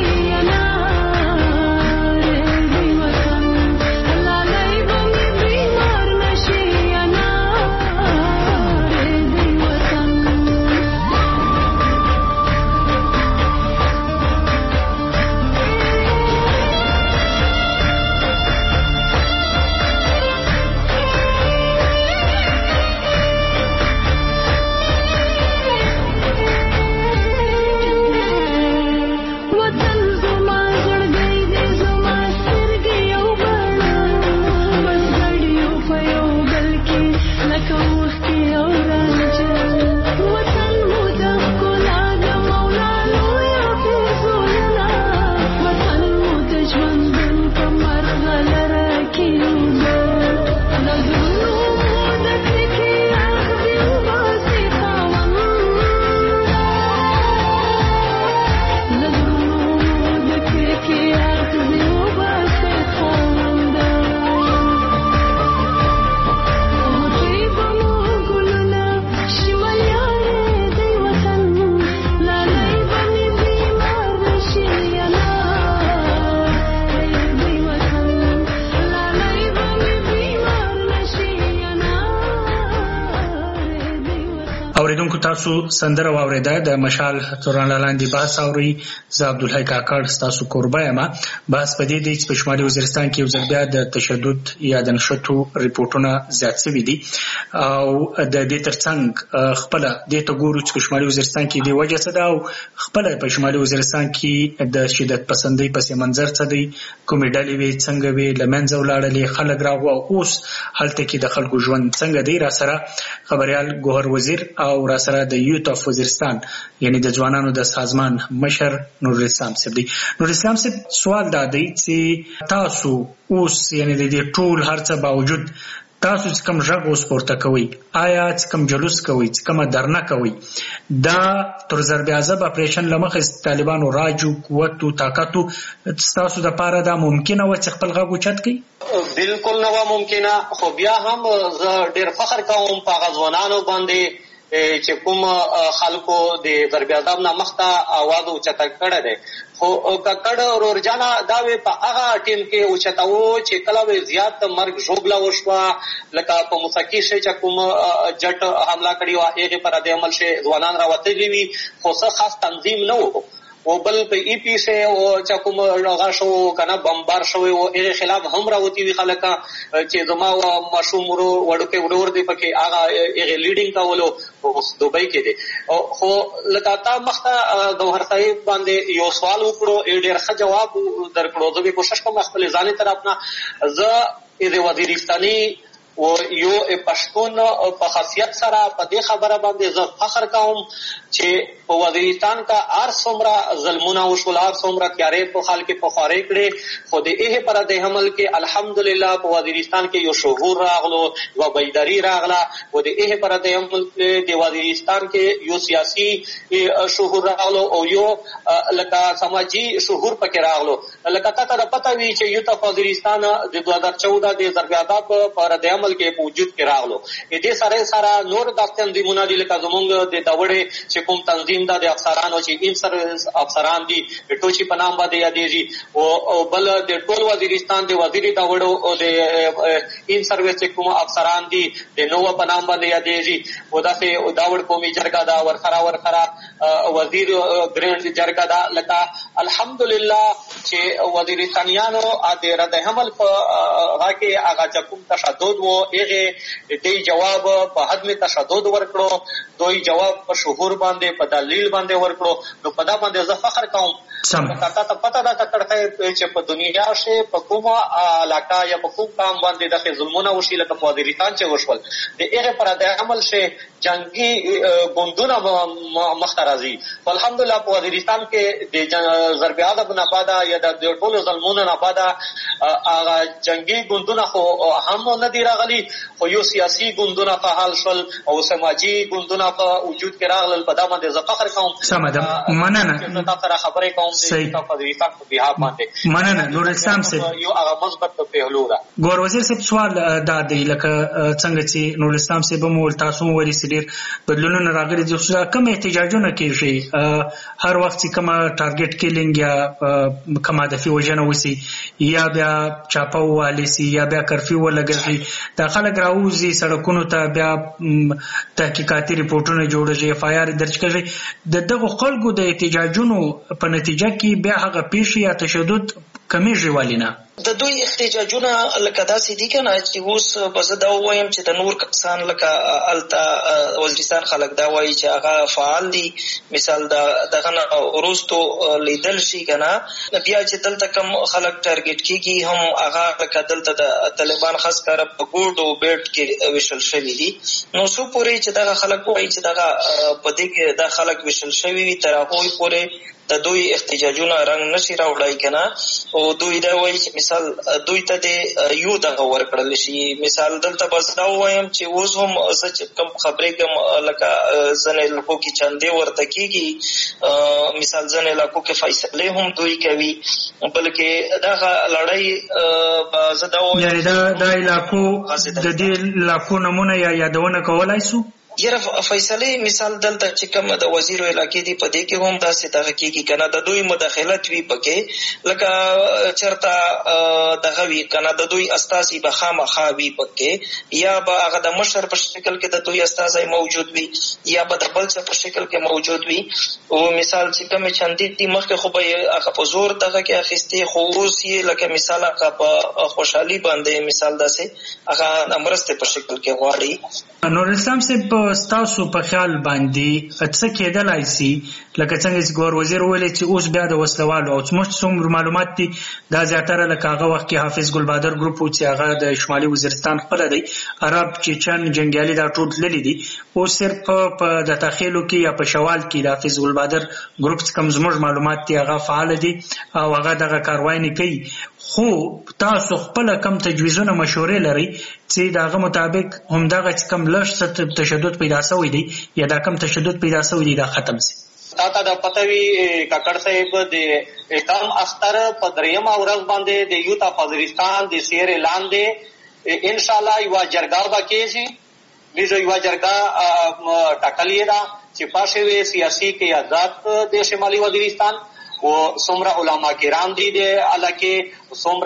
اوریدونکو تاسو سندره واوریده د مشال توران لاندې بحث اوري. زه عبدالحی کاکړ ستاسو کوربه یم. بحث په دې دی چې په شمالي وزیرستان کې یو ځل بیا د تشدد یا د نښتو ریپورټونه زیات شوي دي او د دې ترڅنګ خپله دې ته ګورو چې په شمالي وزیرستان کې دې وجه څه ده او خپله په شمالي وزیرستان کې د شدت پسندۍ پس منظر څه دی، کومې ډلې وې څنګه وې له منځه ولاړلې، خلک راغلل او اوس هلته کې د خلکو ژوند څنګه دی. راسره خبريال ګوهر وزیر او راسره د یوت اف وزیرستان یعنی د ځوانانو د سازمان مشر نور اسلام صاحب دی. نور اسلام صاحب سوال دا دی چې تاسو اوس یعنی د دې ټول هرڅه باوجود تاسو چې کوم ژغ اوس پورته کوئ، آیا چې کوم جلوس کوئ، چې کومه درنه کوئ، دا تر ضرب عذاب اپریشن له مخې طالبانو راجو قوت او طاقت تاسو د پاره دا ممکنه و چې خپل غږ اوچت کړئ؟ بالکل نه و ممکنه، خو بیا هم زه ډېر فخر کوم په هغه ځوانانو باندې چې کوم خلکو د ضرب عذاب نه مخته اواز اوچته کړی دی. خو ککړ ورورجانه دا وی په هغه ټیم کې اوچتاو چې کله وی زیات مرګ ژوبله وشوه، لکه په موسیقي شي چې کوم جټ حمله کړې وه هغې پر د عمل شي ځوانان راوتلي وي، خو څه خاص تنظیم نه و. او بل په ای پی سي او چې کوم هغه شو کنه بمبار شوی او هغې خلاف هم راوتي وي خلک چې زما ماشوم وړوکی ورور دی پکې هغه هغې لیډینګ کولو دوبۍ کې دی. خو لکه تا مخته ګوهر صاحب باندې یو سوال وکړو، ډېر ښه جواب درکړو. زه به کوشش کوم خپل ځانې طرف نه زه د وزیرستاني و یو پښتون په خاصیت سره په دې خبره باندې زه فخر کوم چې په وزیرستان کا هر څومره ظلمونه وشول، هر څومره تیارې په خلک په خوارې کړې، خو د هغې پر د حمل کې الحمدلله په وزیرستان کې یو شعور راغلو، یوه بیداري راغله. او د هغې پر د حمل کې د وزیرستان کې یو سیاسي شعور راغلو او یو لکه سماجي شعور پکې راغلو. لکه تا ته پته وي چې یوت اف وزیرستان د 2014 د ضرب عذاب پر د عمل کې په وجود کې راغلو. دې سره سره نور د تنظیمونه دي لکه زمونږ د داوړې چې کوم تنظیم دا د افسرانو چې ان سروس افسران دي ټوچي په نام باندې یادېږي، او بل د ټول وزیرستان د وزیر داوړو او د ان سروس چې کوم افسران دي د نوو په نام باندې یادېږي، او داسې داوړ قومي جرګه دا ورخرا وزیر ګرینډ جرګه دا. لکه الحمدلله چې وزیرستانیانو د رد حمل په هغه کې هغه چې کوم تشدد و هغې دې جواب په حد تشدد ورکړو، دوی جواب په شعور باندې په دلیل باندې ورکړو. نو په دا باندې زه فخر کوم. تا ته پته ده ککړ چې په دنیا شي په کومه علاقه یا په کوم قام باندې داسې ظلمونه وشي لکه په وزیرستان چې وشول، د هغې پر د عمل شي جنګي ګوندونه مخته راځي. الحمدلله په وزیرستان کې د ضرب عذاب نه بعده یا د ټولو ظلمونو نه بعده هغه جنګي ګوندونه خو هم نه دي راغلي، خو یو سیاسي ګوندونه فعال شول او سماجي ګوندونه په وجود کې راغلل. په دا باندې زه فخر کوم. سمه ده، مننه. زه تا سره خبرې کوم د وزیرستان په بهاب باندې. مننه نور اسلام صاحب. یو هغه مثبت پهلو ده. ګور وزیر صاحب سوال دا دی لکه څنګه چې نور اسلام صاحب مو تاسو مو ویلي ډېر بدلونونه راغلي دي، کوم احتجاجونه کېږي هر وخت چې کومه ټارګټ کیلینګ یا کومه هدفي وژنه وسي یا بیا چاپه ووهلی سي یا بیا کرفیو ولګوي، دا خلک راوځي سړکونو ته، بیا تحقیقاتي ریپورټونه جوړېږي، اف آی آر درج کېږي. د دغو خلکو د احتجاجونو په نتیجه کې بیا هغه پیښې یا تشدد کمیږي ولې نه؟ د دوی احتجاجونه لکه داسې دي که نه چې اوس به زه دا ووایم چې د نور کسان لکه هلته وزیرستان خلک دا وایي چې هغه فعال دي، مثال دغه نه وروستو لیدل شي که نه. بیا چې دلته کوم خلک ټارګېټ کېږي هم هغه لکه دلته د طالبان خاص کاره په ګوډ او بیټ کې ویشل شوي دي. نو څو پورې چې دغه خلک وایي چې دغه په دې کې دا خلک ویشل شوي وي تر هغوی پورې د دوی احتجاجونه رنګ نشي راوړی که نه. او دوی دا وایي چې مثال دوی ته د یو دغه ورکړل شي. مثال دلته بس دا ووایم چې اوس هم زه چې کوم خبرې کوم لکه ځینې علاقو کې چندې ورته کېږي، مثال ځینې علاقو کې فیصلې هم دوی کوي، بلکې دغه لړۍ زه دا ووایم یعنې دا علاقو د دې علاقو نمونه یا یادونه کولی شو؟ یره فیصله مثال دلته چې کوم د وزیر علاقې دی په دې کې هم داسې دغه کېږي کنه د دوی مداخلت وي پکې لکه چرته دغه وي کنه د دوی استازي به خامخا وي پکې یا به هغه د مشر په شکل کې د دوی استازي موجود وي یا به د بل څه په شکل کې موجود وي او مثال چې کوم چندې دي مخکې خو به هغه په زور دغه کې اخیستې خو اوس یې لکه مثال هغه په خوشحالي باندې مثال داسې هغه مرستې په شکل کې غواړي. نور اسلام صاحب ستاسو په خیال باندې څه کېدلای شي لکه څنګه چې ګور وزیر ویلي چې اوس بیا د وسلوالو او څومره معلومات دي دا زیاتره لکه هغه وخت کې حافظ ګلبادر ګروپ و چې هغه د شمالي وزیرستان خپله دی عرب چیچن جنګیالي دا ټول تللي دي اوس صرف په د تخیلو کې یا په شوال کې د حافظ ګلبادر ګروپ څخه کوم زموږ معلومات دي هغه فعال دي او هغه دغه کاروایی نه کوي خو تاسو خپل کم تجویزونه مشورې لري چې دغه مطابق همدغه کم لږ تشدد پیدا شوی دی یا دا کم تشدد پیدا شوی دی دا ختم شي. تاته د پتوي کاکړ صاحب د کم اختر په درېمه ورځ باندې د یوتا وزیرستان د سیر اعلان دی ان شاء الله یو جرګه وکړي بیزو یو جرګه ټاکلې ده چې پاشه وي سیاسي کې آزاد د شمالي وزیرستان او څومره علما کرام دي د علاقې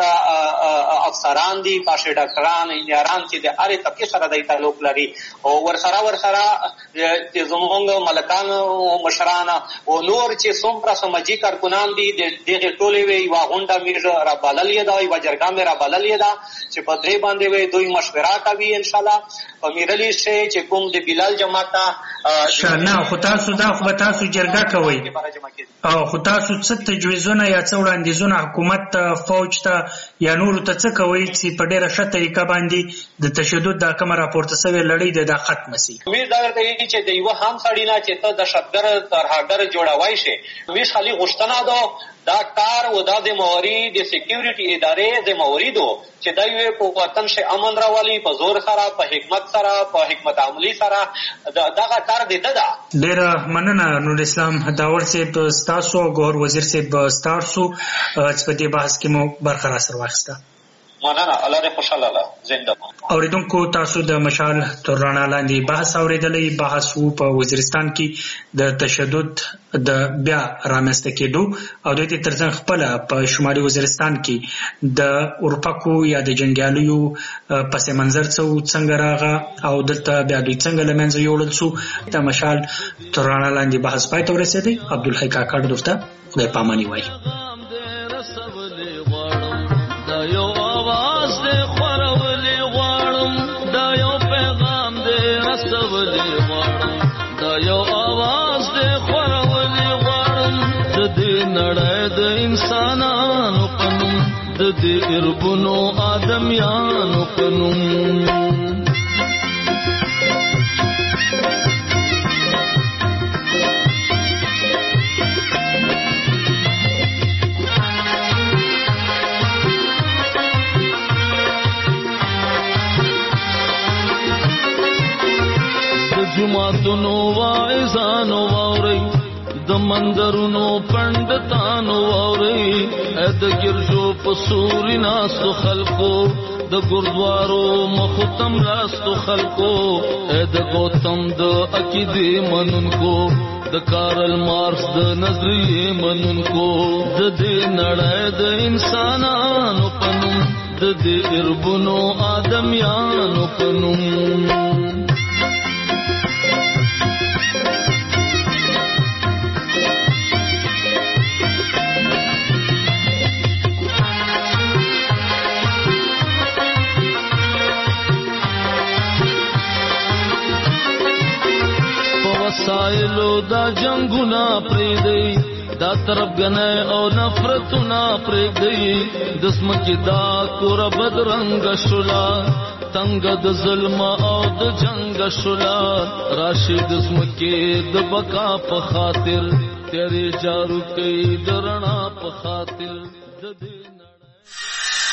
څومره افسران دي پاشه ډاکټران انجینران چې د هرې طبقې سره د تعلق لري او ورسره چې زموږ ملکان مشران او نور چې څومره سماجی کارکنان دي د دغه ټولې وي یوه غونډه مې رابللې ده یوه جرګه مې رابللې ده چې په درې باندې وي دوی مشوره کوي انشاءالله په میرلی شي چې کوم د بلال جماعت نه خو تاسو دا خو تاسو جرګه کوئ او خو تاسو څه تجویزونه یا څه وړاندیزونه حکومت ته فوج ته یا نورو ته څه کوئ چې په ډېره ښه طریقه باندې د تشدد دا کومه راپورته سوې لړۍ ده دا ختمه سي. امید دا ورته وي چې د یوه هم سړي نه چې ته دهشتګرد ترهګر جوړوی شي امید خالي غوښتنه ده دا کار و دا ذمہواری د سکیورټي ادارې ذمہواری ده چې دا یو په وطن شي امن راولي په زور سره په حکمت سره په حکمت عملی سره دغه کار دی ده. ډېره مننه نور اسلام داور صاحب ستاسو ګور وزیر صاحب ستاسو چې په دې بحث کې مو برخه راسره واخیسته. مننه الله دې خوشحاله الله زنده اوریدونکو تاسو د مشال تر رڼا لاندې بحث اوریدلی بحث وو په وزیرستان کې د تشدد د بیا رامنځته کېدو او د دې ترڅنګ خپله په شمالي وزیرستان کې د اورپکو یا د جنګیالیو پس منظر څنګه راغه او دلته بیا دوی څنګه له منځه یوړل شو د مشال تر رڼا لاندې بحث پای ته ورسېدی. عبدالحی کاکړ درته خدای پاماني وایي. یو आवाज دې خورولې غواړم دا یو پیغام دې رسولې غواړم دا یو आवाज دې خورولې غواړم د دې نړۍ د انسانانو په نوم د دې اربونو آدمیانو په نوم جماعتونو واعظانو واوري د مندرونو پندتانو واوري د ګرځو په سوري ناسو خلقو د ګردوارو مختم راستو خلقو د گوتم د عقیدې منونکو د کارل مارکس د نظریې منونکو د دې نړۍ د انسانانو په نوم د دې اربونو آدمیانو په نوم وسایلو دا جنگونا پریدی دا طرفګنۍ او نفرتونه پریږدي د ځمکې دا کوره بدرنګه شوله تنګه د ظلم او د جنګ شوله راشي د ځمکې د بقا په خاطر تیرې جارو کوي د رڼا په خاطر د دې